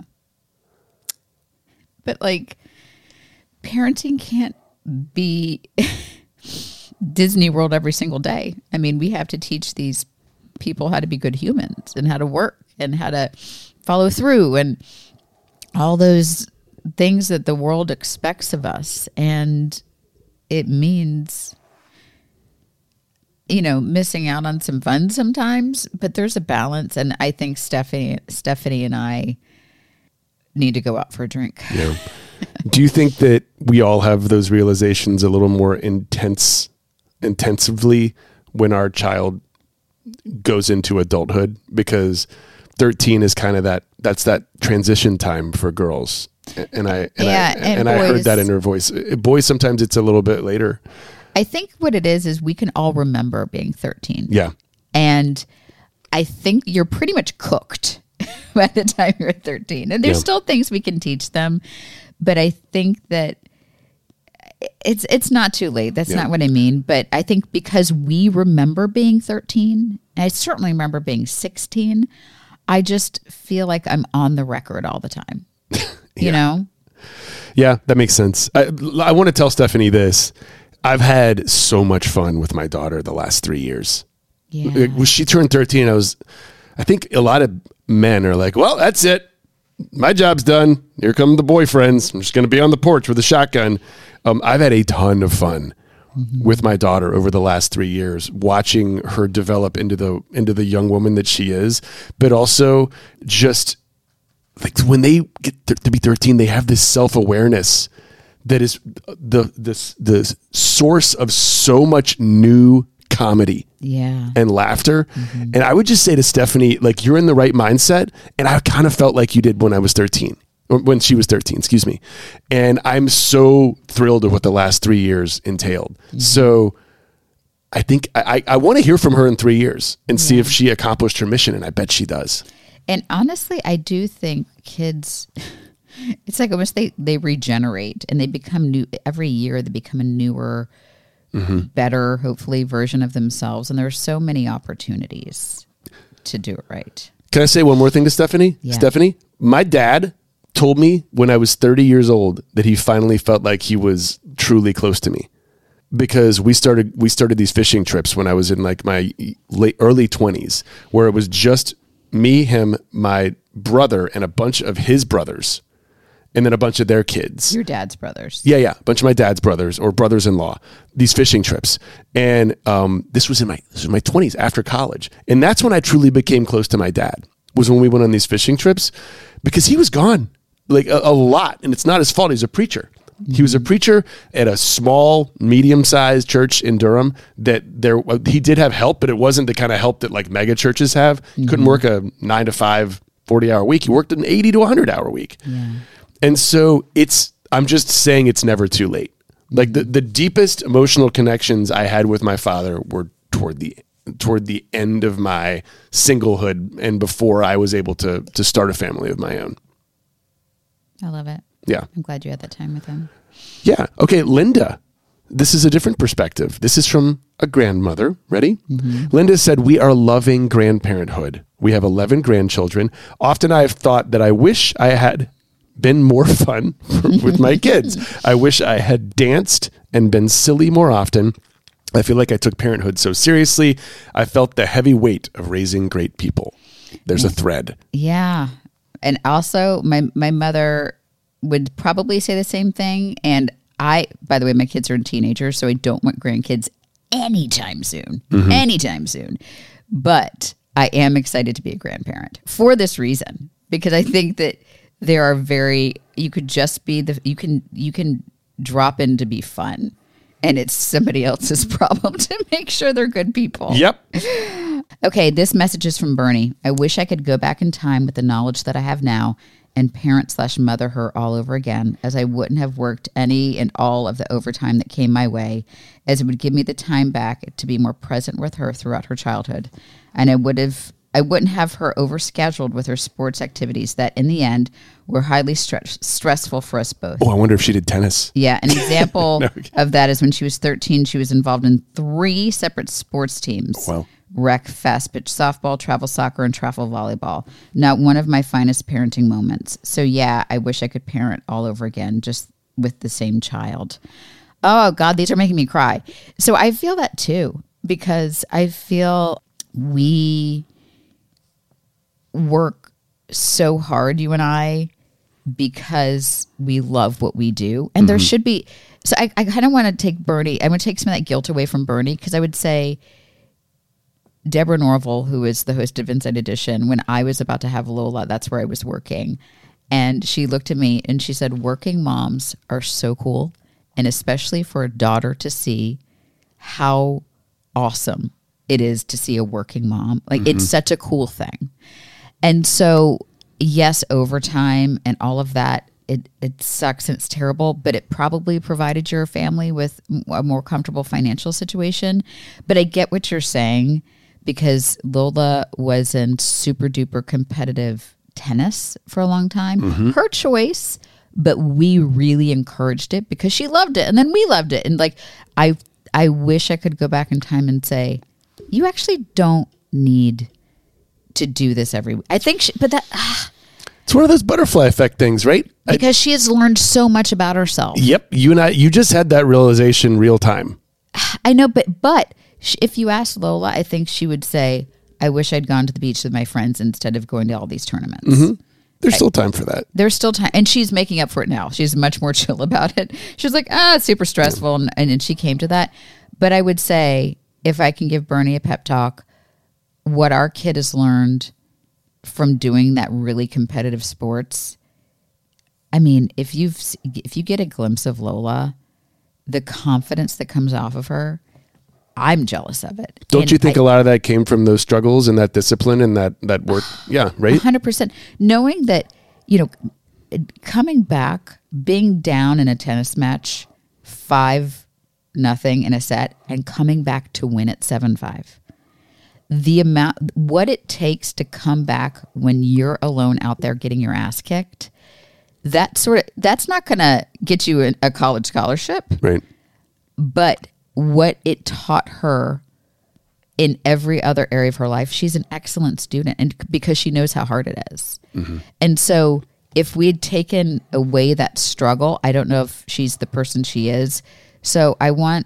But like parenting can't be Disney World every single day. I mean, we have to teach these people how to be good humans and how to work and how to follow through and all those things that the world expects of us. And it means, you know, missing out on some fun sometimes, but there's a balance. And I think Stephanie, Stephanie and I need to go out for a drink. Yeah. Do you think that we all have those realizations a little more intense, intensively when our child goes into adulthood, because thirteen is kind of that, that's that transition time for girls. And I, and Yeah, I, and and I heard boys. that in her voice. Boys, sometimes it's a little bit later. I think what it is is we can all remember being thirteen. Yeah. And I think you're pretty much cooked by the time you're thirteen. And there's Yeah. still things we can teach them, but I think that it's it's not too late. That's Yeah. not what I mean. But I think because we remember being thirteen, and I certainly remember being sixteen, I just feel like I'm on the record all the time. You know? Yeah, that makes sense. I, I want to tell Stephanie this. I've had so much fun with my daughter the last three years. Yeah. When she turned thirteen, I was, I think a lot of men are like, well, that's it. My job's done. Here come the boyfriends. I'm just going to be on the porch with a shotgun. Um, I've had a ton of fun mm-hmm. with my daughter over the last three years, watching her develop into the, into the young woman that she is, but also just like when they get th- to be thirteen, they have this self-awareness that is the, the, the source of so much new comedy Yeah. and laughter. Mm-hmm. And I would just say to Stephanie, like, you're in the right mindset. And I kind of felt like you did when I was thirteen, or when she was thirteen, excuse me. And I'm so thrilled at what the last three years entailed. Mm-hmm. So I think I, I want to hear from her in three years and see Yeah. if she accomplished her mission. And I bet she does. And honestly, I do think kids, it's like almost they, they regenerate and they become new every year. They become a newer, mm-hmm. better, hopefully, version of themselves. And there are so many opportunities to do it right. Can I say one more thing to Stephanie? Yeah. Stephanie, my dad told me when I was thirty years old that he finally felt like he was truly close to me, because we started we started these fishing trips when I was in like my late early twenties, where it was just me, him, my brother, and a bunch of his brothers, and then a bunch of their kids. Your dad's brothers. Yeah, yeah, a bunch of my dad's brothers or brothers-in-law. These fishing trips, and um, this was in my this was my twenties after college, and that's when I truly became close to my dad. Was when we went on these fishing trips, because he was gone like a, a lot, and it's not his fault. He's a preacher. He was a preacher at a small, medium-sized church in Durham. That there, he did have help, but it wasn't the kind of help that like mega churches have. He couldn't work a nine to five, forty hour week. He worked an eighty to a hundred hour week. Yeah. And so it's, I'm just saying it's never too late. Like the, the deepest emotional connections I had with my father were toward the, toward the end of my singlehood and before I was able to, to start a family of my own. I love it. Yeah. I'm glad you had that time with him. Yeah. Okay, Linda. This is a different perspective. This is from a grandmother. Ready? Mm-hmm. Linda said, we are loving grandparenthood. We have eleven grandchildren. Often I have thought that I wish I had been more fun with my kids. I wish I had danced and been silly more often. I feel like I took parenthood so seriously. I felt the heavy weight of raising great people. There's a thread. Yeah. And also my, my mother would probably say the same thing. And I, by the way, my kids are teenagers, so I don't want grandkids anytime soon, mm-hmm. anytime soon. But I am excited to be a grandparent for this reason, because I think that there are very, you could just be the, you can, you can drop in to be fun, and it's somebody else's problem to make sure they're good people. Yep. Okay, this message is from Bernie. I wish I could go back in time with the knowledge that I have now and parent slash mother her all over again, as I wouldn't have worked any and all of the overtime that came my way, as it would give me the time back to be more present with her throughout her childhood. And I would have, I wouldn't have her overscheduled with her sports activities that in the end were highly stress, stressful for us both. Oh, I wonder if she did tennis. Yeah, an example No. of that is when she was thirteen, she was involved in three separate sports teams. Wow. Rec, fast pitch softball, travel soccer, and travel volleyball. Not one of my finest parenting moments. So yeah, I wish I could parent all over again, just with the same child. Oh God, these are making me cry. So I feel that too, because I feel we work so hard, you and I, because we love what we do. And mm-hmm. there should be, so I, I kind of want to take Bernie, I'm going to take some of that guilt away from Bernie, because I would say, Deborah Norville, who is the host of Inside Edition, when I was about to have Lola, that's where I was working. And she looked at me and she said, working moms are so cool. And especially for a daughter to see how awesome it is to see a working mom. Like, mm-hmm. it's such a cool thing. And so, yes, overtime and all of that, it, it sucks and it's terrible, but it probably provided your family with a more comfortable financial situation. But I get what you're saying, because Lola was in super duper competitive tennis for a long time. Mm-hmm. Her choice, but we really encouraged it because she loved it. And then we loved it. And like, I, I wish I could go back in time and say, you actually don't need to do this every week. I think, she, but that, ah, it's one of those butterfly effect things, right? Because I, she has learned so much about herself. Yep. You and I, you just had that realization real time. I know, but, but if you asked Lola, I think she would say, I wish I'd gone to the beach with my friends instead of going to all these tournaments. Mm-hmm. There's I, still time for that. There's still time. And she's making up for it now. She's much more chill about it. She's like, ah, it's super stressful. Yeah. And, and she came to that. But I would say, if I can give Bernie a pep talk, what our kid has learned from doing that really competitive sports, I mean, if you've if you get a glimpse of Lola, the confidence that comes off of her, I'm jealous of it. Don't and you think I, a lot of that came from those struggles and that discipline and that, that work? Yeah, right? one hundred percent. Knowing that, you know, coming back, being down in a tennis match, five nothing in a set, and coming back to win at seven five. The amount, what it takes to come back when you're alone out there getting your ass kicked, that sort of, that's not going to get you a, a college scholarship. Right. But what it taught her in every other area of her life, she's an excellent student, and because she knows how hard it is. Mm-hmm. And so if we had taken away that struggle, I don't know if she's the person she is. So I want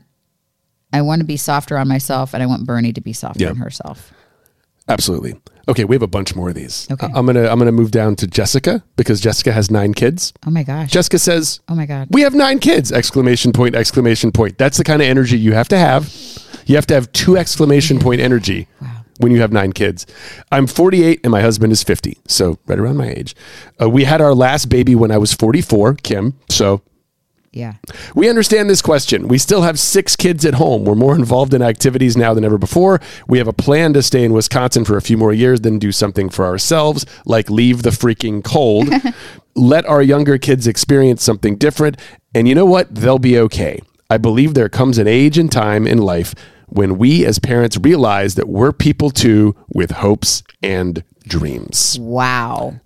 I want to be softer on myself, and I want Bernie to be softer yeah. on herself. Absolutely. Okay, we have a bunch more of these. Okay. I'm gonna I'm gonna move down to Jessica, because Jessica has nine kids. Oh my gosh. Jessica says, "Oh my God, we have nine kids!" Exclamation point! Exclamation point! That's the kind of energy you have to have. You have to have two exclamation point energy. Wow. When you have nine kids. I'm forty-eight and my husband is fifty, so right around my age. Uh, we had our last baby when I was forty-four, Kim. So. Yeah. We understand this question. We still have six kids at home. We're more involved in activities now than ever before. We have a plan to stay in Wisconsin for a few more years, then do something for ourselves, like leave the freaking cold. Let our younger kids experience something different. And you know what? They'll be okay. I believe there comes an age and time in life when we as parents realize that we're people too, with hopes and dreams. Wow.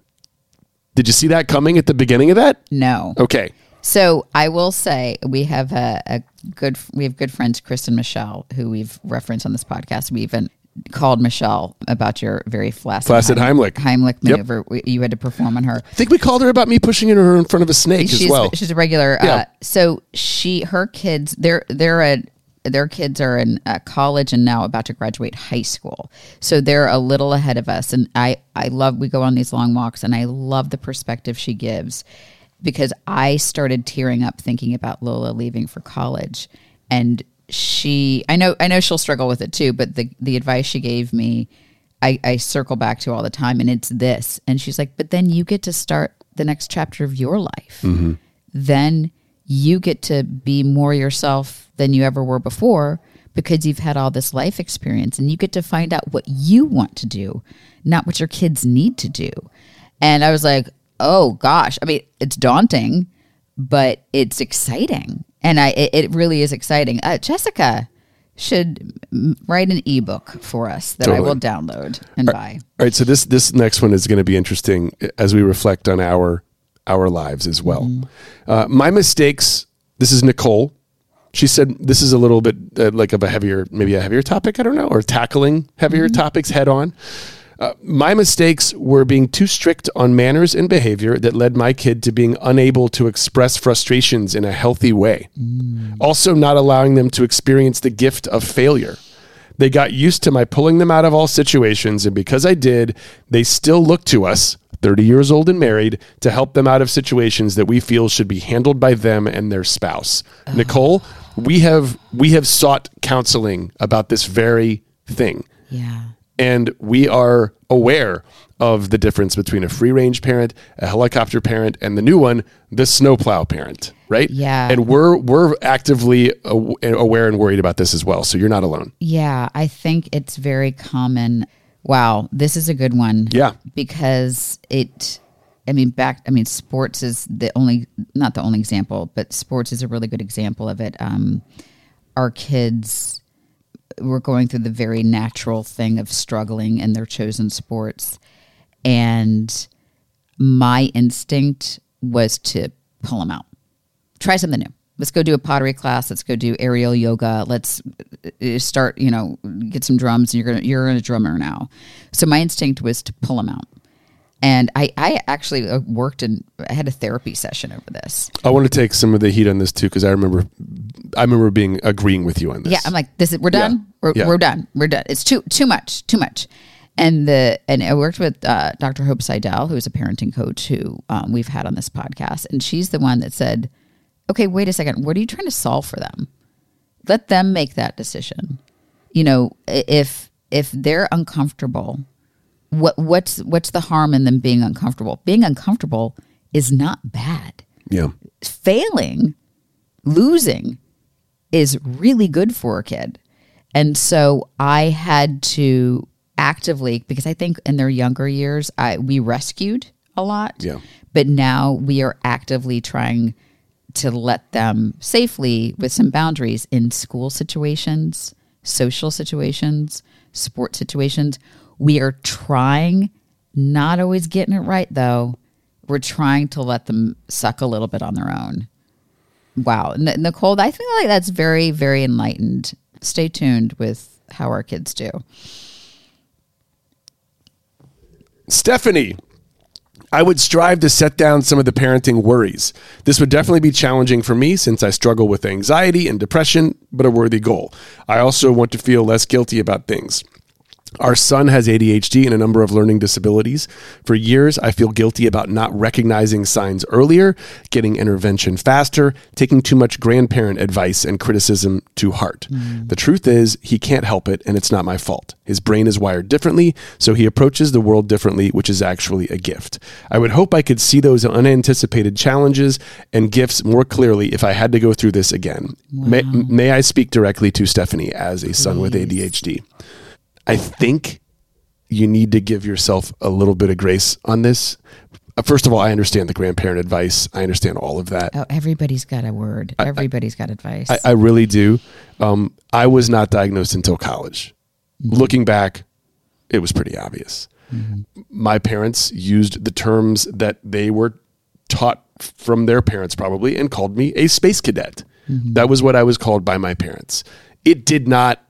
Did you see that coming at the beginning of that? No. Okay. So I will say we have a, a good we have good friends, Chris and Michelle, who we've referenced on this podcast. We even called Michelle about your very flaccid, flaccid Heimlich Heimlich maneuver yep. we, you had to perform on her. I think we called her about me pushing her in front of a snake she's, as well. She's a regular. Yeah. Uh, so she her kids they're they're a their kids are in uh, college and now about to graduate high school. So they're a little ahead of us. And I I love we go on these long walks, and I love the perspective she gives. Because I started tearing up thinking about Lola leaving for college, and she, I know, I know she'll struggle with it too. But the the advice she gave me, I, I circle back to all the time, and it's this. And she's like, "But then you get to start the next chapter of your life. Mm-hmm. Then you get to be more yourself than you ever were before, because you've had all this life experience, and you get to find out what you want to do, not what your kids need to do." And I was like, oh gosh, I mean, it's daunting, but it's exciting. And I, it, it really is exciting. Uh, Jessica should write an ebook for us that totally. I will download and all buy. All right. So this, this next one is going to be interesting as we reflect on our, our lives as well. Mm-hmm. Uh, my mistakes. This is Nicole. She said, this is a little bit uh, like of a heavier, maybe a heavier topic. I don't know, or tackling heavier mm-hmm. topics head on. Uh, my mistakes were being too strict on manners and behavior that led my kid to being unable to express frustrations in a healthy way. Mm. Also, not allowing them to experience the gift of failure. They got used to my pulling them out of all situations, and because I did, they still look to us, thirty years old and married, to help them out of situations that we feel should be handled by them and their spouse. Oh. Nicole, we have we have sought counseling about this very thing. Yeah. And we are aware of the difference between a free range parent, a helicopter parent, and the new one, the snowplow parent, right? Yeah. And we're we're actively aw- aware and worried about this as well. So you're not alone. Yeah, I think it's very common. Wow, this is a good one. Yeah. Because it, I mean, back, I mean, sports is the only, not the only example, but sports is a really good example of it. Um, our kids were going through the very natural thing of struggling in their chosen sports. And my instinct was to pull them out. Try something new. Let's go do a pottery class. Let's go do aerial yoga. Let's start, you know, get some drums. You're gonna you're a drummer now. So my instinct was to pull them out. And I, I actually worked and I had a therapy session over this. I want to take some of the heat on this too, because I remember, I remember being agreeing with you on this. Yeah, I'm like, this is we're done. Yeah. We're Yeah. we're done. We're done. It's too too much, too much. And the and I worked with uh, Doctor Hope Seidel, who is a parenting coach who um, we've had on this podcast, and she's the one that said, "Okay, wait a second. What are you trying to solve for them? Let them make that decision. You know, if if they're uncomfortable, what what's what's the harm in them being uncomfortable? Being uncomfortable is not bad. Yeah. Failing, losing, is really good for a kid." And so I had to actively, because I think in their younger years, I we rescued a lot. Yeah. But now we are actively trying to let them safely with some boundaries in school situations, social situations, sport situations. We are trying, not always getting it right though. We're trying to let them suck a little bit on their own. Wow. N- Nicole, I feel like that's very, very enlightened. Stay tuned with how our kids do. Stephanie, I would strive to set down some of the parenting worries. This would definitely be challenging for me since I struggle with anxiety and depression, but a worthy goal. I also want to feel less guilty about things. Our son has A D H D and a number of learning disabilities. For years, I feel guilty about not recognizing signs earlier, getting intervention faster, taking too much grandparent advice and criticism to heart. Mm. The truth is, he can't help it, and it's not my fault. His brain is wired differently, so he approaches the world differently, which is actually a gift. I would hope I could see those unanticipated challenges and gifts more clearly if I had to go through this again. Wow. May, may I speak directly to Stephanie as a Please. son with A D H D? I think you need to give yourself a little bit of grace on this. First of all, I understand the grandparent advice. I understand all of that. Oh, everybody's got a word. Everybody's I, got advice. I, I really do. Um, I was not diagnosed until college. Mm-hmm. Looking back, it was pretty obvious. Mm-hmm. My parents used the terms that they were taught from their parents probably and called me a space cadet. Mm-hmm. That was what I was called by my parents. It did not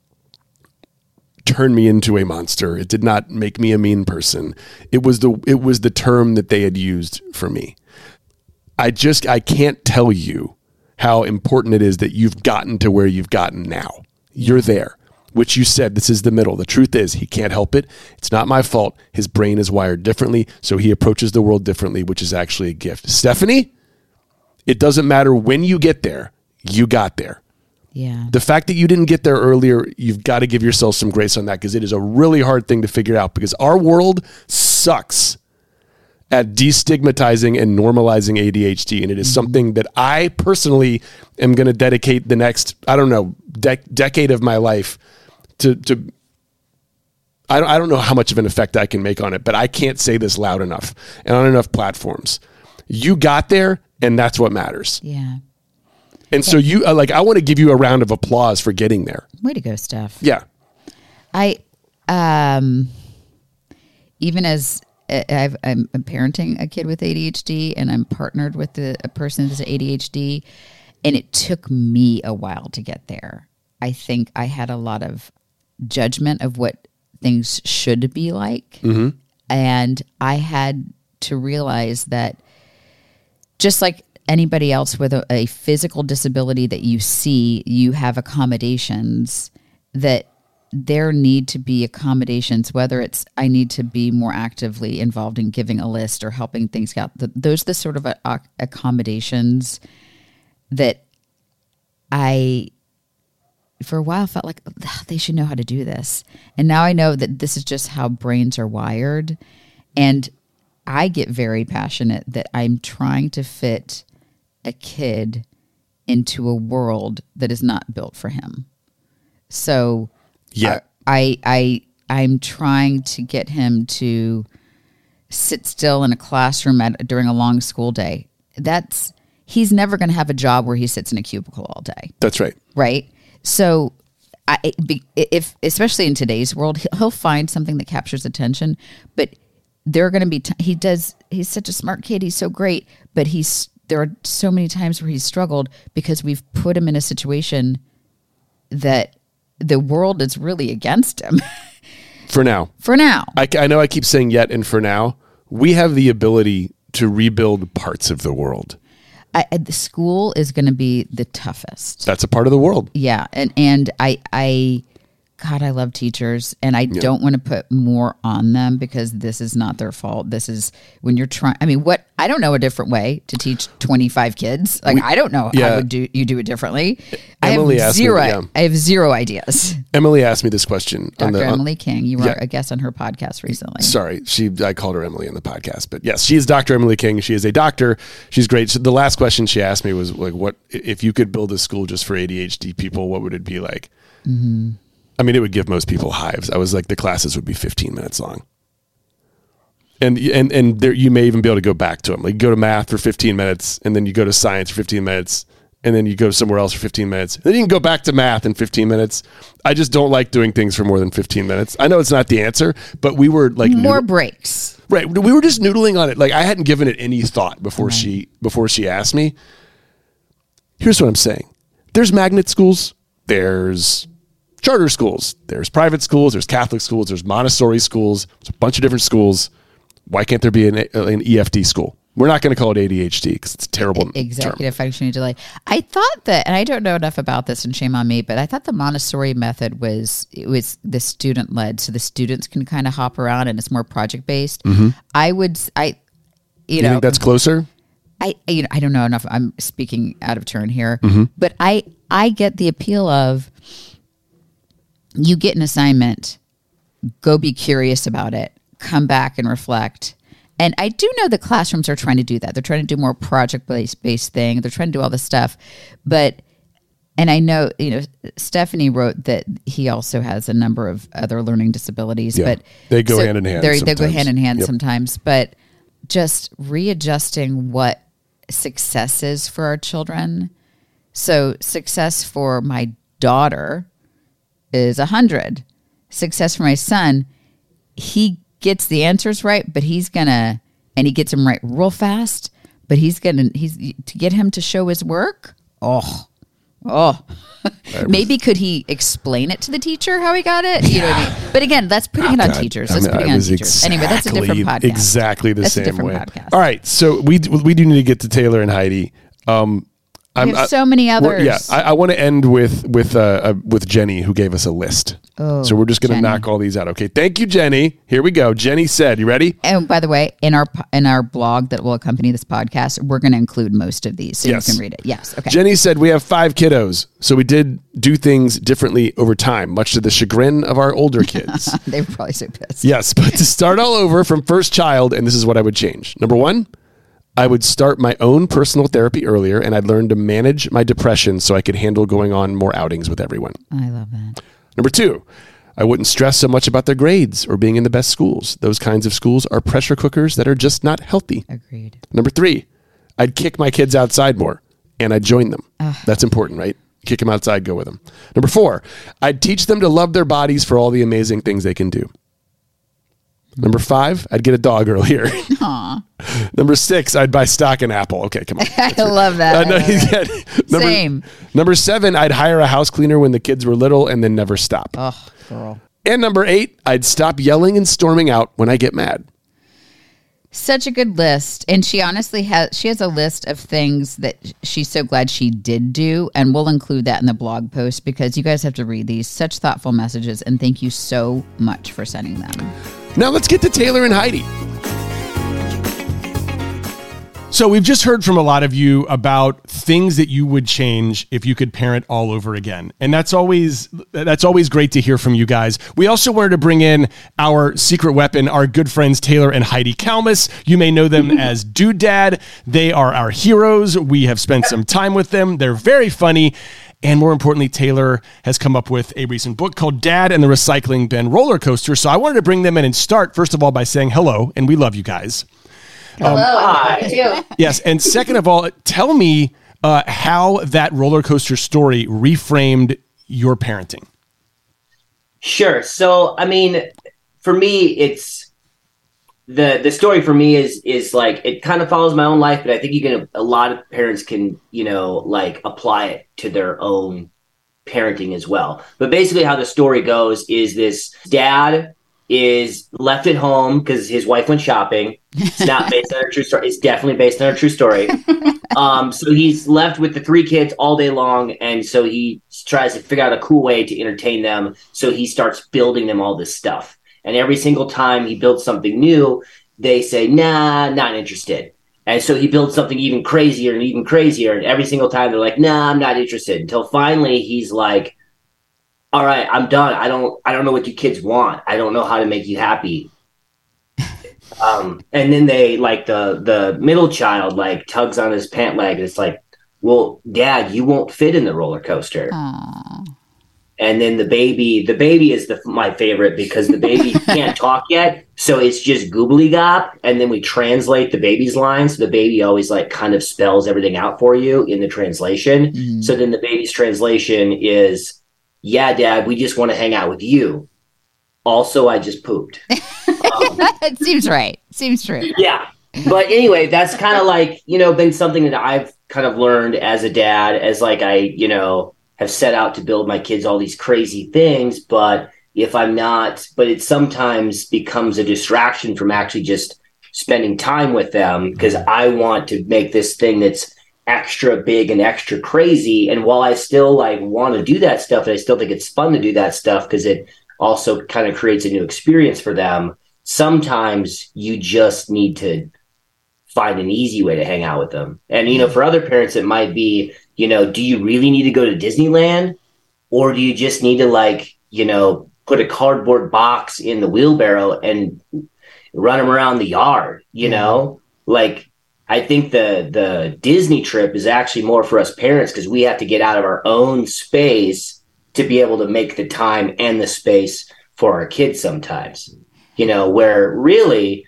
turn me into a monster. It did not make me a mean person. It was the it was the term that they had used for me. I just I can't tell you how important it is that you've gotten to where you've gotten now. You're there, which you said, this is the middle. The truth is he can't help it. It's not my fault. His brain is wired differently, so he approaches the world differently, which is actually a gift. Stephanie, it doesn't matter when you get there. You got there. Yeah. The fact that you didn't get there earlier, you've got to give yourself some grace on that, because it is a really hard thing to figure out, because our world sucks at destigmatizing and normalizing A D H D. And it is mm-hmm. something that I personally am going to dedicate the next, I don't know, de- decade of my life to, to I don't, I don't know how much of an effect I can make on it, but I can't say this loud enough and on enough platforms. You got there, and that's what matters. Yeah. And so you uh, like, I want to give you a round of applause for getting there. Way to go, Steph. Yeah. I, um, even as I've, I'm parenting a kid with A D H D, and I'm partnered with the, a person who's A D H D, and it took me a while to get there. I think I had a lot of judgment of what things should be like. Mm-hmm. And I had to realize that just like anybody else with a, a physical disability that you see, you have accommodations, that there need to be accommodations, whether it's I need to be more actively involved in giving a list or helping things out. The, those are the sort of a, accommodations that I for a while felt like they should know how to do this. And now I know that this is just how brains are wired. And I get very passionate that I'm trying to fit a kid into a world that is not built for him. So Yeah. I, I, I'm trying to get him to sit still in a classroom at, during a long school day. That's, he's never going to have a job where he sits in a cubicle all day. That's right. Right. So I, if, especially in today's world, he'll find something that captures attention, but there are going to be, t- he does, he's such a smart kid. He's so great, but he's, there are so many times where he's struggled because we've put him in a situation that the world is really against him. For now. For now. I, I know I keep saying yet and for now. We have the ability to rebuild parts of the world. I, the school is going to be the toughest. That's a part of the world. Yeah. And, and I, I, God, I love teachers, and I yeah. don't want to put more on them because this is not their fault. This is when you're trying. I mean, what I don't know a different way to teach twenty-five kids. Like we, I don't know yeah. how would do you do it differently. Emily I have asked zero. Me, yeah. I have zero ideas. Emily asked me this question. Doctor On the, on, Emily King, you were yeah. a guest on her podcast recently. Sorry, she. I called her Emily in the podcast, but yes, she is Doctor Emily King. She is a doctor. She's great. So the last question she asked me was like, "What if you could build a school just for A D H D people? What would it be like?" Mm-hmm. I mean, it would give most people hives. I was like, the classes would be fifteen minutes long. And and and there, you may even be able to go back to them. Like, you go to math for fifteen minutes, and then you go to science for fifteen minutes, and then you go somewhere else for fifteen minutes. Then you can go back to math in fifteen minutes. I just don't like doing things for more than fifteen minutes. I know it's not the answer, but we were like... More noodle- breaks. Right. We were just noodling on it. Like, I hadn't given it any thought before right. she before she asked me. Here's what I'm saying. There's magnet schools. There's... charter schools, there's private schools, there's Catholic schools, there's Montessori schools, there's a bunch of different schools. Why can't there be an, an E F D school? We're not going to call it A D H D because it's a terrible Executive term. functioning delay. I thought that, and I don't know enough about this, and shame on me, but I thought the Montessori method was it was the student led, so the students can kind of hop around and it's more project based. Mm-hmm. I would, I, you, you know, think that's closer. I, you know, I don't know enough. I'm speaking out of turn here, mm-hmm. but I, I get the appeal of. You get an assignment, go be curious about it, come back and reflect. And I do know the classrooms are trying to do that. They're trying to do more project-based based thing. They're trying to do all this stuff. But, and I know, you know, Stephanie wrote that he also has a number of other learning disabilities. Yeah, but they go so hand in hand They go hand in hand yep. sometimes. But just readjusting what success is for our children. So success for my daughter is a hundred. Success for my son, he gets the answers right, but he's gonna, and he gets them right real fast, but he's gonna, he's, to get him to show his work, oh, oh. Maybe could he explain it to the teacher how he got it? You know what I mean? But again, that's putting oh, it on God. teachers. That's I mean, putting it on teachers. Exactly, anyway, that's a different podcast. Exactly the that's same a different way. Podcast. All right, so we we do need to get to Taylor and Heidi. Um, I have so many others. Yeah, I, I want to end with with uh, uh, with Jenny, who gave us a list. Oh, so we're just going to knock all these out. Okay, thank you, Jenny. Here we go. Jenny said, "You ready?" And by the way, in our in our blog that will accompany this podcast, we're going to include most of these, so yes. you can read it. Yes. Okay. Jenny said, "We have five kiddos, so we did do things differently over time, much to the chagrin of our older kids." They were probably so pissed. Yes, but to start all over from first child, and this is what I would change. Number one. I would start my own personal therapy earlier, and I'd learn to manage my depression so I could handle going on more outings with everyone. I love that. Number two, I wouldn't stress so much about their grades or being in the best schools. Those kinds of schools are pressure cookers that are just not healthy. Agreed. Number three, I'd kick my kids outside more, and I'd join them. Ugh. That's important, right? Kick them outside, go with them. Number four, I'd teach them to love their bodies for all the amazing things they can do. Number five, I'd get a dog earlier. Aww. Number six, I'd buy stock in Apple. Okay, come on. I love that. Uh, no, yeah. number, Same. Number seven, I'd hire a house cleaner when the kids were little and then never stop. Oh, girl. And number eight, I'd stop yelling and storming out when I get mad. Such a good list. And she honestly has, she has a list of things that she's so glad she did do. And we'll include that in the blog post because you guys have to read these. Such thoughtful messages. And thank you so much for sending them. Now let's get to Taylor and Heidi. So we've just heard from a lot of you about things that you would change if you could parent all over again. And that's always that's always great to hear from you guys. We also wanted to bring in our secret weapon, our good friends Taylor and Heidi Kalmus. You may know them as Dude Dad. They are our heroes. We have spent some time with them. They're very funny. And more importantly, Taylor has come up with a recent book called Dad and the Recycling Bin Roller Coaster. So I wanted to bring them in and start, first of all, by saying hello, and we love you guys. Hello, um, you too. Yes, and second of all, tell me uh, how that roller coaster story reframed your parenting. Sure. So, I mean, for me, it's the the story for me is is like it kind of follows my own life, but I think you can a lot of parents can you know like apply it to their own parenting as well. But basically, how the story goes is this dad is left at home because his wife went shopping. It's not based on a true story. It's definitely based on a true story. Um, so he's left with the three kids all day long. And so he tries to figure out a cool way to entertain them. So he starts building them all this stuff. And every single time he builds something new, they say, nah, not interested. And so he builds something even crazier and even crazier. And every single time they're like, nah, I'm not interested. Until finally he's like, all right, I'm done. I don't I don't know what you kids want. I don't know how to make you happy. Um, and then they like the the middle child like tugs on his pant leg and it's like, well, Dad, you won't fit in the roller coaster. Aww. And then the baby, the baby is the my favorite because the baby can't talk yet. So it's just goobly gop. And then we translate the baby's lines. So the baby always like kind of spells everything out for you in the translation. Mm-hmm. So then the baby's translation is, yeah, Dad, we just want to hang out with you. Also, I just pooped. Um, it seems right. Seems true. Yeah. But anyway, that's kind of like, you know, been something that I've kind of learned as a dad, as like I, you know, have set out to build my kids all these crazy things. But if I'm not, but it sometimes becomes a distraction from actually just spending time with them because I want to make this thing that's extra big and extra crazy. And while I still like want to do that stuff, and I still think it's fun to do that stuff because it also kind of creates a new experience for them, sometimes you just need to find an easy way to hang out with them. And, you know, for other parents, it might be, you know, do you really need to go to Disneyland? Or do you just need to like, you know, put a cardboard box in the wheelbarrow and run them around the yard, you mm-hmm. know? Like, I think the the Disney trip is actually more for us parents because we have to get out of our own space to be able to make the time and the space for our kids sometimes, you know, where really,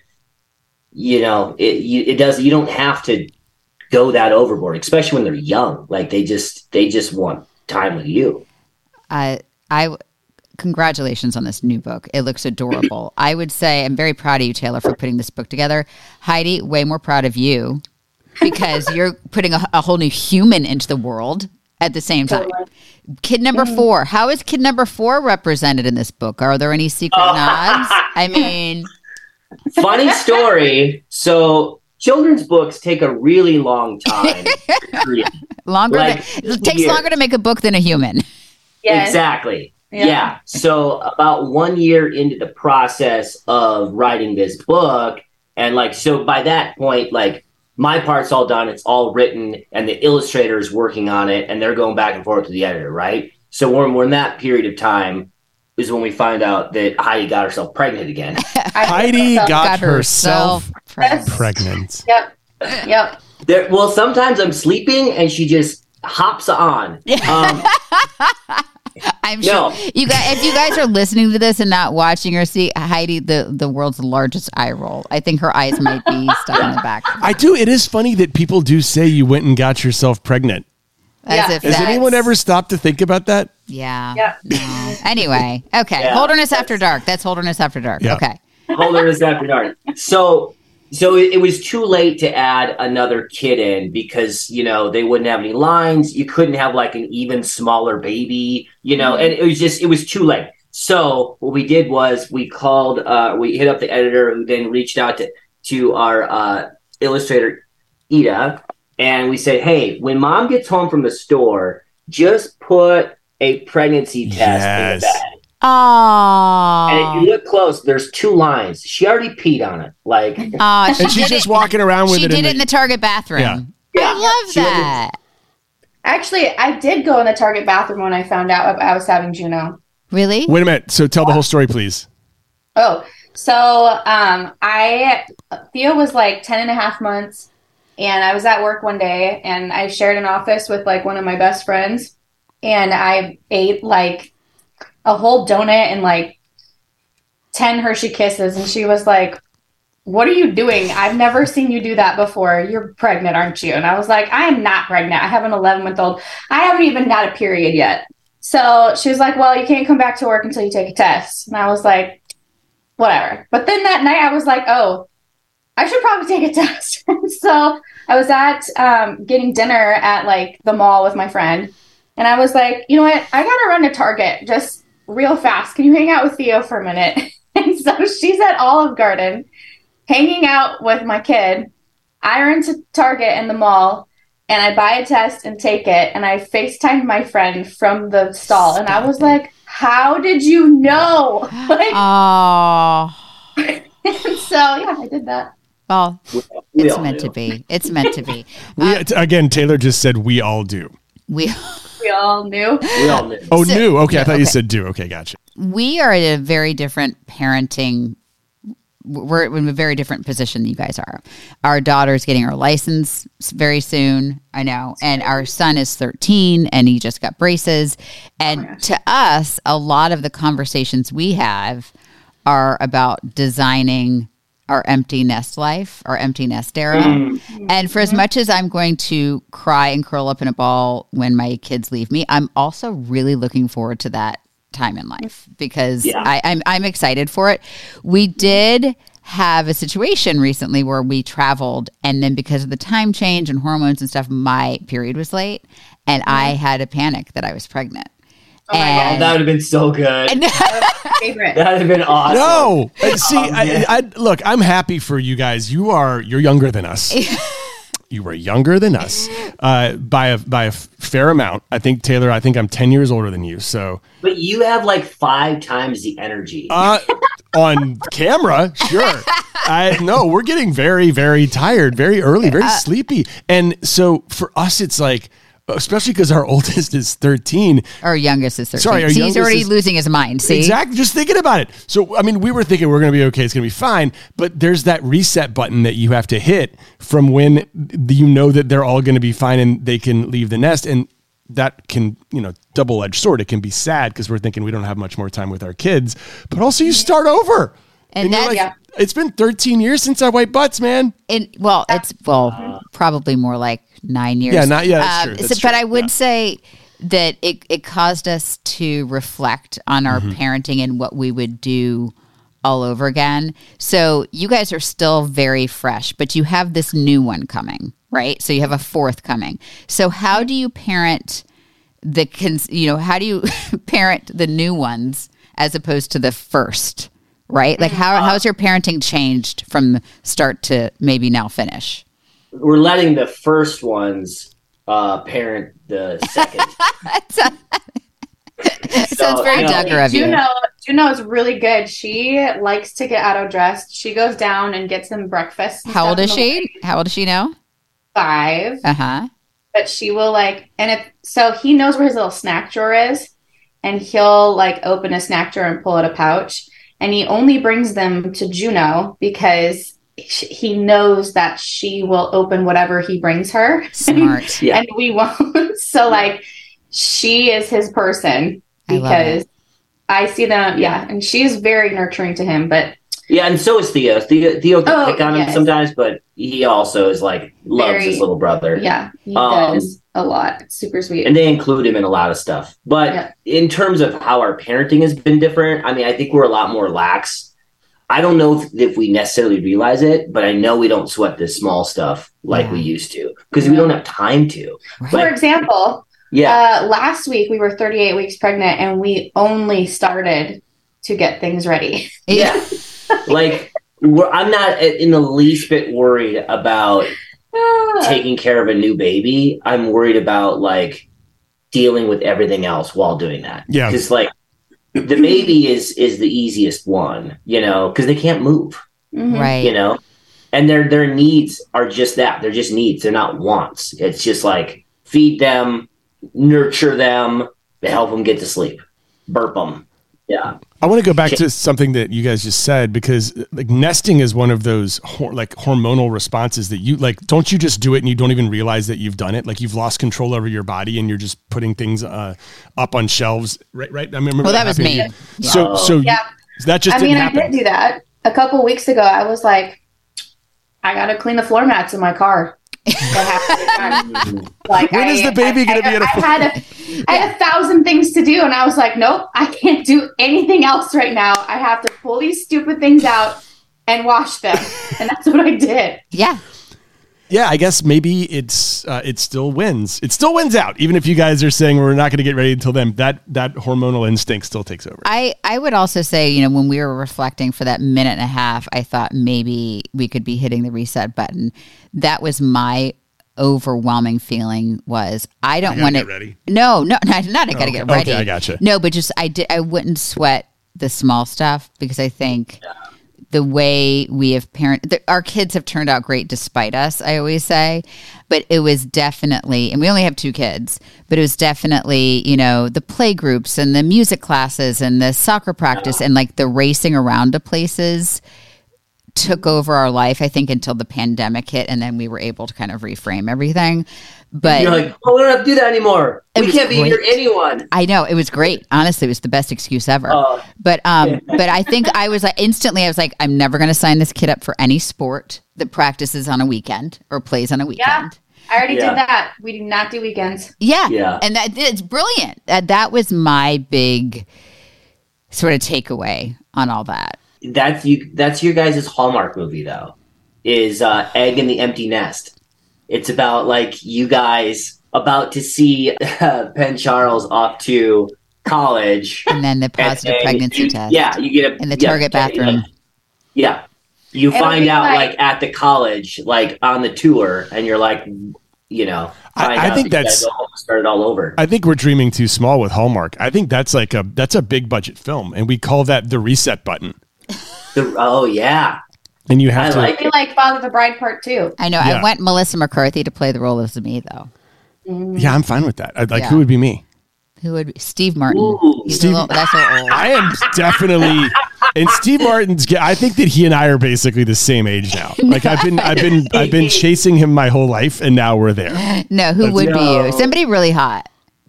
you know, it, you, it does, you don't have to go that overboard, especially when they're young. Like they just, they just want time with you. Uh, I, congratulations on this new book. It looks adorable. I would say I'm very proud of you, Taylor, for putting this book together. Heidi, way more proud of you because you're putting a, a whole new human into the world at the same time. Kid number four. How is kid number four represented in this book? Are there any secret oh. nods? I mean, funny story. So children's books take a really long time to create. Longer. Like, to, it takes years. longer to make a book than a human. Yes. Exactly. Yeah. yeah. So about one year into the process of writing this book, and like, so by that point, like my part's all done, it's all written, and the illustrator is working on it, and they're going back and forth to the editor, right? So when we're in that period of time is when we find out that Heidi got herself pregnant again. Heidi got, got herself, herself pregnant. pregnant. Yep. Yep. There, well, sometimes I'm sleeping and she just hops on. Um, I'm sure no. you guys, if you guys are listening to this and not watching her, see Heidi, the, the world's largest eye roll. I think her eyes might be stuck in the back. I do. It is funny that people do say you went and got yourself pregnant. As yeah. if Has anyone ever stopped to think about that? Yeah. yeah. No. Anyway. Okay. Yeah. Holderness After Dark. That's Holderness After Dark. Yeah. Okay. Holderness After Dark. So, so it, it was too late to add another kid in because, you know, they wouldn't have any lines. You couldn't have like an even smaller baby, you know, and it was just, it was too late. So what we did was we called, uh, we hit up the editor who then reached out to, to our uh, illustrator, Ida. And we said, hey, when mom gets home from the store, just put a pregnancy test yes. in the bag. Aww. And if you look close, there's two lines. She already peed on it. Like, Aw, she And she's did just it- walking around with She it did in it the- in the Target bathroom. Yeah. Yeah. I love She did it. that. Actually, I did go in the Target bathroom when I found out I was having Juno. Really? Wait a minute. So tell the whole story, please. Oh, so um, I Theo was like ten and a half months, and I was at work one day, and I shared an office with like one of my best friends, and I ate like a whole donut and like ten Hershey Kisses, and she was like, "What are you doing? I've never seen you do that before. You're pregnant, aren't you?" And I was like, "I am not pregnant. I have an eleven month old. I haven't even got a period yet." So she was like, "Well, you can't come back to work until you take a test." And I was like, whatever. But then that night I was like, oh, I should probably take a test. So I was at um, getting dinner at like the mall with my friend. And I was like, you know what? I got to run to Target just real fast. Can you hang out with Theo for a minute? And so she's at Olive Garden hanging out with my kid. I run to Target in the mall and I buy a test and take it. And I FaceTimed my friend from the stall. And I was like, how did you know? Like, Oh. and so yeah, I did that. Well, we it's all meant do. to be. It's meant to be. We, again, Taylor just said we all do. We We all knew. We all knew. Oh, So- new. Okay, I thought you okay. said do. Okay, gotcha. we are at a very different parenting. We're in a very different position than you guys are. Our daughter's getting her license very soon. I know. And our son is thirteen and he just got braces. And to us, a lot of the conversations we have are about designing our empty nest life, our empty nest era. And for as much as I'm going to cry and curl up in a ball when my kids leave me, I'm also really looking forward to that time in life because Yeah. I, I'm I'm excited for it. We did have a situation recently where we traveled, and then because of the time change and hormones and stuff, my period was late, and I had a panic that I was pregnant. Oh my Oh, and that would have been so good. Favorite. That would have been awesome. No, Uh, see, Oh, I, man. I, look, I'm happy for you guys. You are you're younger than us. You were younger than us uh, by a by a fair amount. I think Taylor. I think I'm ten years older than you. So But you have like five times the energy. uh, on camera, sure. I no, we're getting very very tired, very early, very sleepy, and so for us, it's like. Especially because our oldest is thirteen. our youngest is thirteen. Sorry, our See, he's youngest already is- losing his mind. See, Exactly. Just thinking about it. So, I mean, we were thinking we're going to be okay. It's going to be fine. But there's that reset button that you have to hit from when you know that they're all going to be fine and they can leave the nest. And that can, you know, double-edged sword. It can be sad because we're thinking we don't have much more time with our kids. But also you start over. And you're that- like, yeah. it's been thirteen years since I wiped butts, man. And well, it's well probably more like nine years. Yeah, not- yeah, that's true. Um, That's so- But true. I would Yeah. say that it it caused us to reflect on our Mm-hmm. parenting and what we would do all over again. So you guys are still very fresh, but you have this new one coming, right? So you have a fourth coming. So how do you parent the cons- you know how do you parent the new ones as opposed to the first? Right? Like how how's your parenting changed from start to maybe now finish? We're letting the first ones uh, parent the second. It sounds very you know, Duggar of you. Juno, Juno is really good. She likes to get auto dressed. She goes down and gets him breakfast. and How old stuff is in the she? morning. How old is she now? Five. Uh huh. But she will like, and if so, he knows where his little snack drawer is, and he'll like open a snack drawer and pull out a pouch, and he only brings them to Juno because sh- he knows that she will open whatever he brings her. Smart. Yeah. And we won't. So like, she is his person I love because I see them. Yeah, and she's very nurturing to him, but Yeah, and so is Theo. Theo, Theo can Oh, pick on him yes. sometimes, but he also is like loves Very- his little brother. yeah, he Um, does a lot. It's super sweet. And they include him in a lot of stuff. But Yeah. in terms of how our parenting has been different, I mean, I think we're a lot more lax. I don't know if, if we necessarily realize it, but I know we don't sweat the small stuff like Yeah. we used to because we don't have time to. For Like, example, yeah, Uh, last week we were thirty-eight weeks pregnant and we only started to get things ready. yeah. like we're, I'm not in the least bit worried about taking care of a new baby. I'm worried about like dealing with everything else while doing that. Yeah. Because like the baby is is the easiest one, you know, because they can't move, Mhm. Right. you know, and their their needs are just that. They're just needs. They're not wants. It's just like feed them, nurture them, help them get to sleep, burp them. Yeah. I want to go back to something that you guys just said, because like nesting is one of those hor- like hormonal responses that you like, don't you just do it and you don't even realize that you've done it? Like you've lost control over your body and you're just putting things uh, up on shelves. Right. Right. I remember Well, that was happening me. to you. So, so Yeah. you- that just I didn't mean, I happen. did do that a couple weeks ago. I was like, I got to clean the floor mats in my car. That happened to me. Like, When I, is the baby I- gonna I- be at a I full- had a, I had a thousand things to do, and I was like, nope, I can't do anything else right now. I have to pull these stupid things out and wash them, and that's what I did. Yeah. Yeah, I guess maybe it's uh, it still wins. It still wins out, even if you guys are saying we're not going to get ready until then. That that hormonal instinct still takes over. I, I would also say, you know, when we were reflecting for that minute and a half, I thought maybe we could be hitting the reset button. That was my overwhelming feeling was I don't gotta want get to ready. No, no, not, not I got to Okay. get ready. Okay, I gotcha. No, but just I did I wouldn't sweat the small stuff because I think the way we have parent the, our kids have turned out great despite us, I always say, but it was definitely, and we only have two kids, but it was definitely, you know, the play groups and the music classes and the soccer practice and like the racing around to places took over our life, I think, until the pandemic hit, and then we were able to kind of reframe everything. But You're like, oh, we don't have to do that anymore. It We was can't be near great. anyone. I know it was great. Honestly, it was the best excuse ever. Oh. But um, but I think I was like instantly. I was like, I'm never going to sign this kid up for any sport that practices on a weekend or plays on a Yeah, weekend. I already Yeah. did that. We do not do weekends. Yeah, Yeah. and that it's brilliant. That that was my big sort of takeaway on all that. That's you. That's your guys' Hallmark movie, though. Is uh, Egg in the Empty Nest. It's about like you guys about to see uh, Penn Charles off to college, And then the positive and pregnancy you- test. Yeah, you get a In the yeah, Target yeah, bathroom. Yeah, you It'll find be out like- like at the college, like on the tour, and you're like, you know, I- find I out think that you that's- guys almost started all over. I think we're dreaming too small with Hallmark. I think that's like a that's a big budget film, and we call that the reset button. The- oh yeah, And you have I to. like I feel like Father of the Bride Part Two. I know. Yeah. I want Melissa McCarthy to play the role of me, though. Yeah, I'm fine with that. I, like, Yeah. who would be me? Who would be Steve Martin? Ooh. He's Steve- a little, that's a old. I am definitely, and Steve Martin's. I think that he and I are basically the same age now. Like I've been, I've been, I've been chasing him my whole life, and now we're there. No, who would be No. you? Somebody really hot.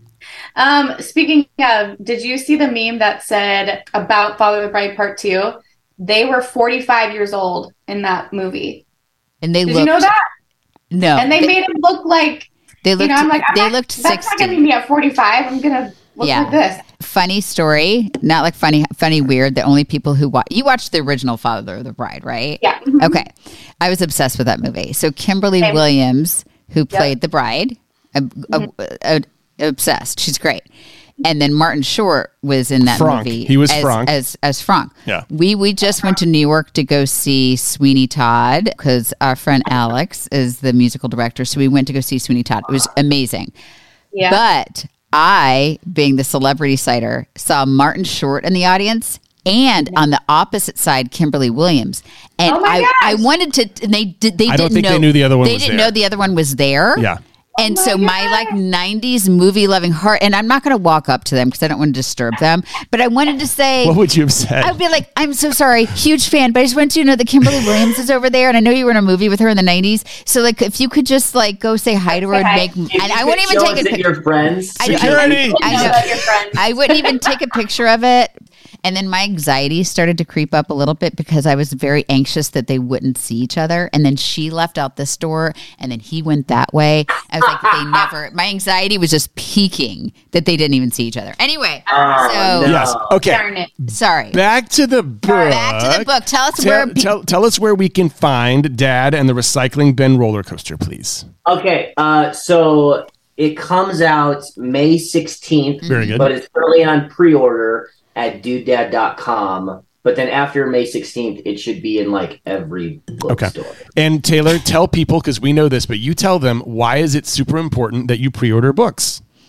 Um, speaking of, did you see the meme that said about Father of the Bride Part Two? They were forty-five years old in that movie. And they Did looked. you know that? No, And they made him look like, they looked. you know, I'm like, I'm they not, looked that's not sixty. going to be me at forty-five. I'm going to look Yeah. like this. Funny story, not like funny, funny weird. The only people who watch you watched the original Father of the Bride, right? Yeah. Mhm. Okay, I was obsessed with that movie. So Kimberly Same. Williams, who played the bride, ob- ob- ob- obsessed. She's great. And then Martin Short was in that Frank. movie. He was as, Frank. as as Frank. Yeah. We we just went to New York to go see Sweeney Todd because our friend Alex is the musical director. So we went to go see Sweeney Todd. It was amazing. Yeah. But I, being the celebrity cider, saw Martin Short in the audience and on the opposite side, Kimberly Williams. And Oh my I, gosh. I wanted to, and they did, they I don't didn't think know. they knew the other one They was didn't there. know the other one was there. Yeah. And Oh so my my God. like nineties movie loving heart, and I'm not going to walk up to them because I don't want to disturb them, but I wanted to say, What would you have said? I'd be like, I'm so sorry, huge fan, but I just want you to know that Kimberly Williams is over there, and I know you were in a movie with her in the nineties. So like, if you could just like go say hi to her and Hi. make, If and you I could wouldn't even show take us a that picture. you're friends. I know- Security. You I know know. that you're friends. I wouldn't even take a picture of it. And then my anxiety started to creep up a little bit because I was very anxious that they wouldn't see each other. And then she left out this door and then he went that way. I was like, they never, my anxiety was just peaking that they didn't even see each other. Anyway, Oh, so no. Yes. Okay. Darn it. sorry. Back to the book. Back to the book. Tell us where. Tell, pe- tell, tell us where we can find Dad and the Recycling Bin roller coaster, please. Okay, uh, so it comes out May sixteenth, Very good. but it's early on pre-order at dude dad dot com. But then after May sixteenth, it should be in like every Okay. bookstore. And Taylor, tell people, because we know this, but you tell them, why is it super important that you pre-order books?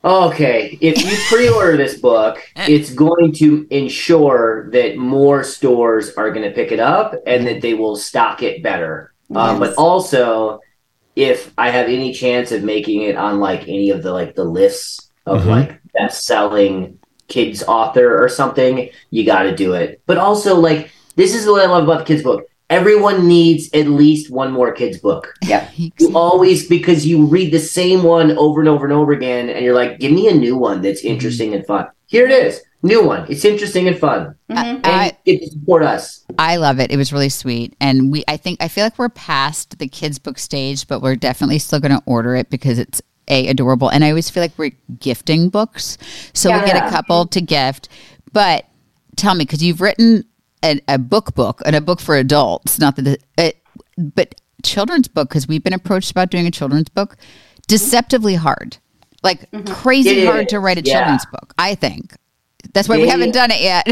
Okay, if you pre-order this book, it's going to ensure that more stores are going to pick it up and that they will stock it better. Yes. Um, but also, if I have any chance of making it on like any of the like the lists of mm-hmm. like best-selling kids author or something, you got to do it. But also, like, this is what I love about the kids book. Everyone needs at least one more kids book. Yeah. You always, because you read the same one over and over and over again, and you're like, give me a new one that's interesting mm-hmm. and fun. Here it is. New one. It's interesting and fun. Mm-hmm. And I, it support us. I love it. It was really sweet. And we I think I feel like we're past the kids book stage, but we're definitely still gonna order it because it's A, adorable. And I always feel like we're gifting books. So yeah, we get yeah. a couple to gift. But tell me, because you've written A, a book book and a book for adults, not that, the, uh, but children's book, because we've been approached about doing a children's book, deceptively hard, like mm-hmm. crazy hard to write a yeah. children's book. I think that's why they, we haven't done it yet.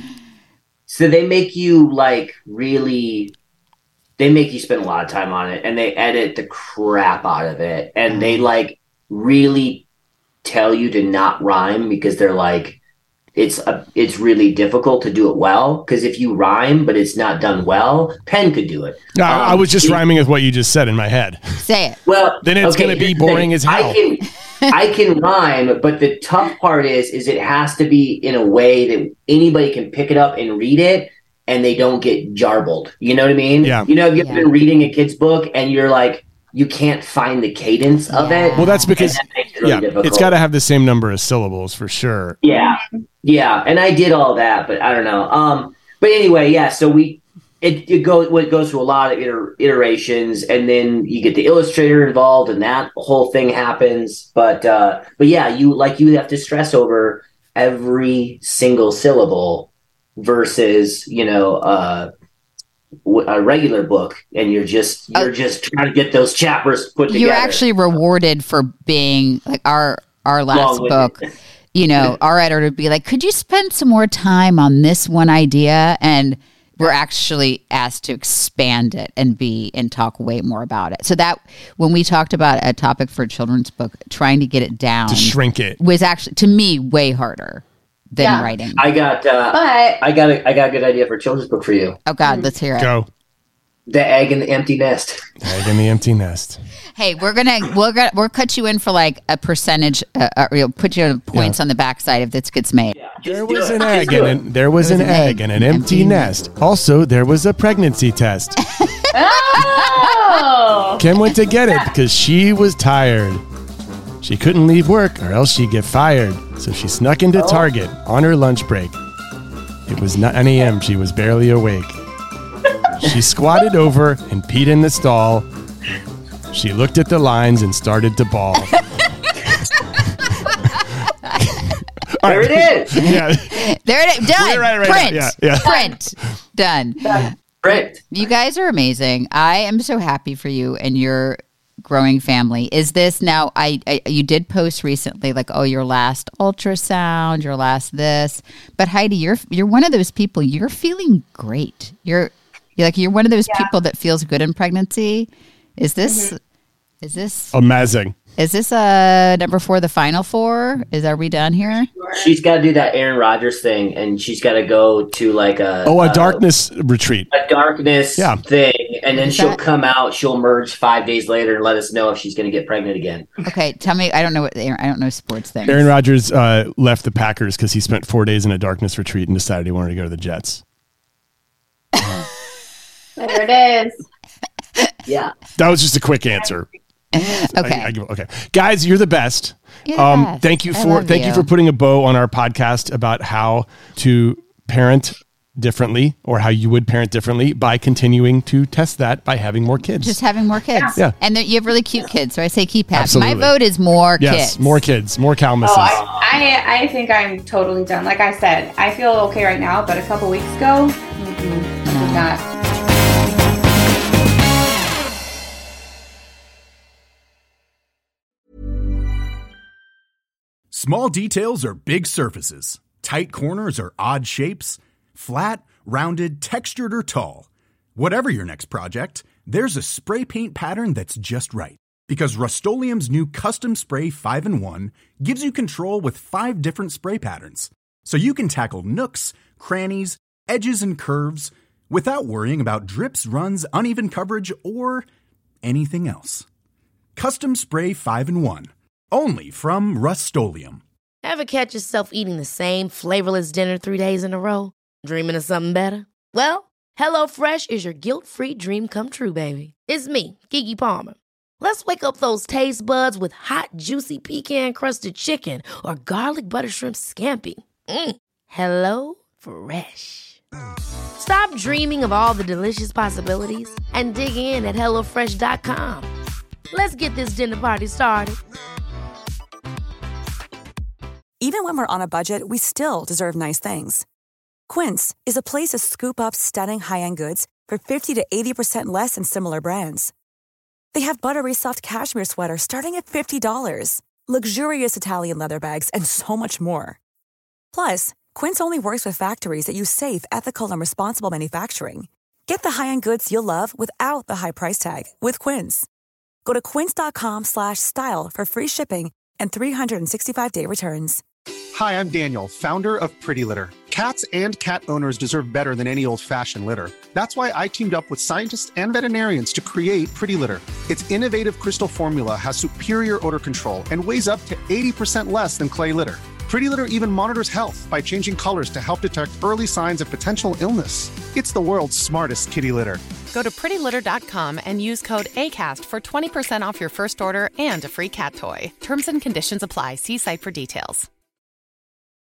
So they make you like really, they make you spend a lot of time on it, and they edit the crap out of it, and mm-hmm. they like really tell you to not rhyme because they're like, It's a, it's really difficult to do it well, because if you rhyme but it's not done well, Penn could do it. No, um, I was just it, rhyming with what you just said in my head. Say it. Well, then it's okay, going to be boring as hell. I can, I can rhyme, but the tough part is, is it has to be in a way that anybody can pick it up and read it, and they don't get jarbled. You know what I mean? Yeah. You know, if you've yeah. been reading a kid's book and you're like, you can't find the cadence of yeah. it. Well, that's because that it really yeah, difficult. It's got to have the same number of syllables for sure. Yeah, yeah, and I did all that, but I don't know. Um, but anyway, yeah. So we it it goes it goes through a lot of iter- iterations, and then you get the illustrator involved, and that whole thing happens. But uh, but yeah, you like you have to stress over every single syllable versus you know. Uh, a regular book, and you're just you're oh, just trying to get those chapters put together. You're actually rewarded for being like our our last book. You know, our editor would be like, "Could you spend some more time on this one idea?" And we're actually asked to expand it and be and talk way more about it. So that when we talked about a topic for a children's book, trying to get it down to shrink it was actually to me way harder than yeah. writing. I got, uh, but I got, a, I got a good idea for a children's book for you. Oh God, let's hear it. Go. The Egg in the Empty Nest. Egg in the Empty Nest. Hey, we're gonna we're gonna we'll cut you in for like a percentage. Uh, uh, we'll put you points yeah. on the backside if this gets made. Yeah, there was an egg and an, there was an egg and an empty nest. Also, there was a pregnancy test. Oh! Kim went to get it because she was tired. She couldn't leave work or else she'd get fired. So she snuck into Target on her lunch break. It was nine a.m. She was barely awake. She squatted over and peed in the stall. She looked at the lines and started to bawl. There it is. Yeah. There it is. Done. Right, right, Print. yeah, yeah. Print. Done. Print. You guys are amazing. I am so happy for you and your growing family. Is this now, I, I you did post recently like, oh, your last ultrasound, your last this. But Heidi, you're you're one of those people, you're feeling great. You're you're like you're one of those yeah. people that feels good in pregnancy. Is this mm-hmm. is this amazing? Is this uh number four, the final four? Is are we done here? She's got to do that Aaron Rodgers thing, and she's got to go to like a oh a, a darkness retreat, a darkness yeah. thing, and then Is she'll that... come out. She'll merge five days later and let us know if she's going to get pregnant again. Okay, tell me. I don't know what I don't know sports things. Aaron Rodgers uh, left the Packers because he spent four days in a darkness retreat and decided he wanted to go to the Jets. There it is. Yeah, that was just a quick answer. Okay. I, I give, okay. Guys, you're the best. You're the um, best. Thank you I for thank you. you for putting a bow on our podcast about how to parent differently or how you would parent differently by continuing to test that by having more kids. Just having more kids. Yeah. And you have really cute kids, so I say keep having. Absolutely. My vote is more yes, kids. more kids, more Calmuses. Oh, I, I, I think I'm totally done. Like I said, I feel okay right now, but a couple weeks ago, mm-mm, I did not. Small details are big surfaces. Tight corners are odd shapes. Flat, rounded, textured, or tall. Whatever your next project, there's a spray paint pattern that's just right. Because Rust-Oleum's new Custom Spray five in one gives you control with five different spray patterns, so you can tackle nooks, crannies, edges, and curves without worrying about drips, runs, uneven coverage, or anything else. Custom Spray five in one, only from Rust-Oleum. Ever catch yourself eating the same flavorless dinner three days in a row? Dreaming of something better? Well, HelloFresh is your guilt-free dream come true, baby. It's me, Keke Palmer. Let's wake up those taste buds with hot, juicy pecan-crusted chicken or garlic butter shrimp scampi. Mm. Hello Fresh. Stop dreaming of all the delicious possibilities and dig in at hello fresh dot com. Let's get this dinner party started. Even when we're on a budget, we still deserve nice things. Quince is a place to scoop up stunning high-end goods for fifty to eighty percent less than similar brands. They have buttery soft cashmere sweaters starting at fifty dollars, luxurious Italian leather bags, and so much more. Plus, Quince only works with factories that use safe, ethical, and responsible manufacturing. Get the high-end goods you'll love without the high price tag with Quince. Go to quince.com slash style for free shipping and three sixty-five day returns. Hi, I'm Daniel, founder of Pretty Litter. Cats and cat owners deserve better than any old-fashioned litter. That's why I teamed up with scientists and veterinarians to create Pretty Litter. Its innovative crystal formula has superior odor control and weighs up to eighty percent less than clay litter. Pretty Litter even monitors health by changing colors to help detect early signs of potential illness. It's the world's smartest kitty litter. Go to pretty litter dot com and use code ACAST for twenty percent off your first order and a free cat toy. Terms and conditions apply. See site for details.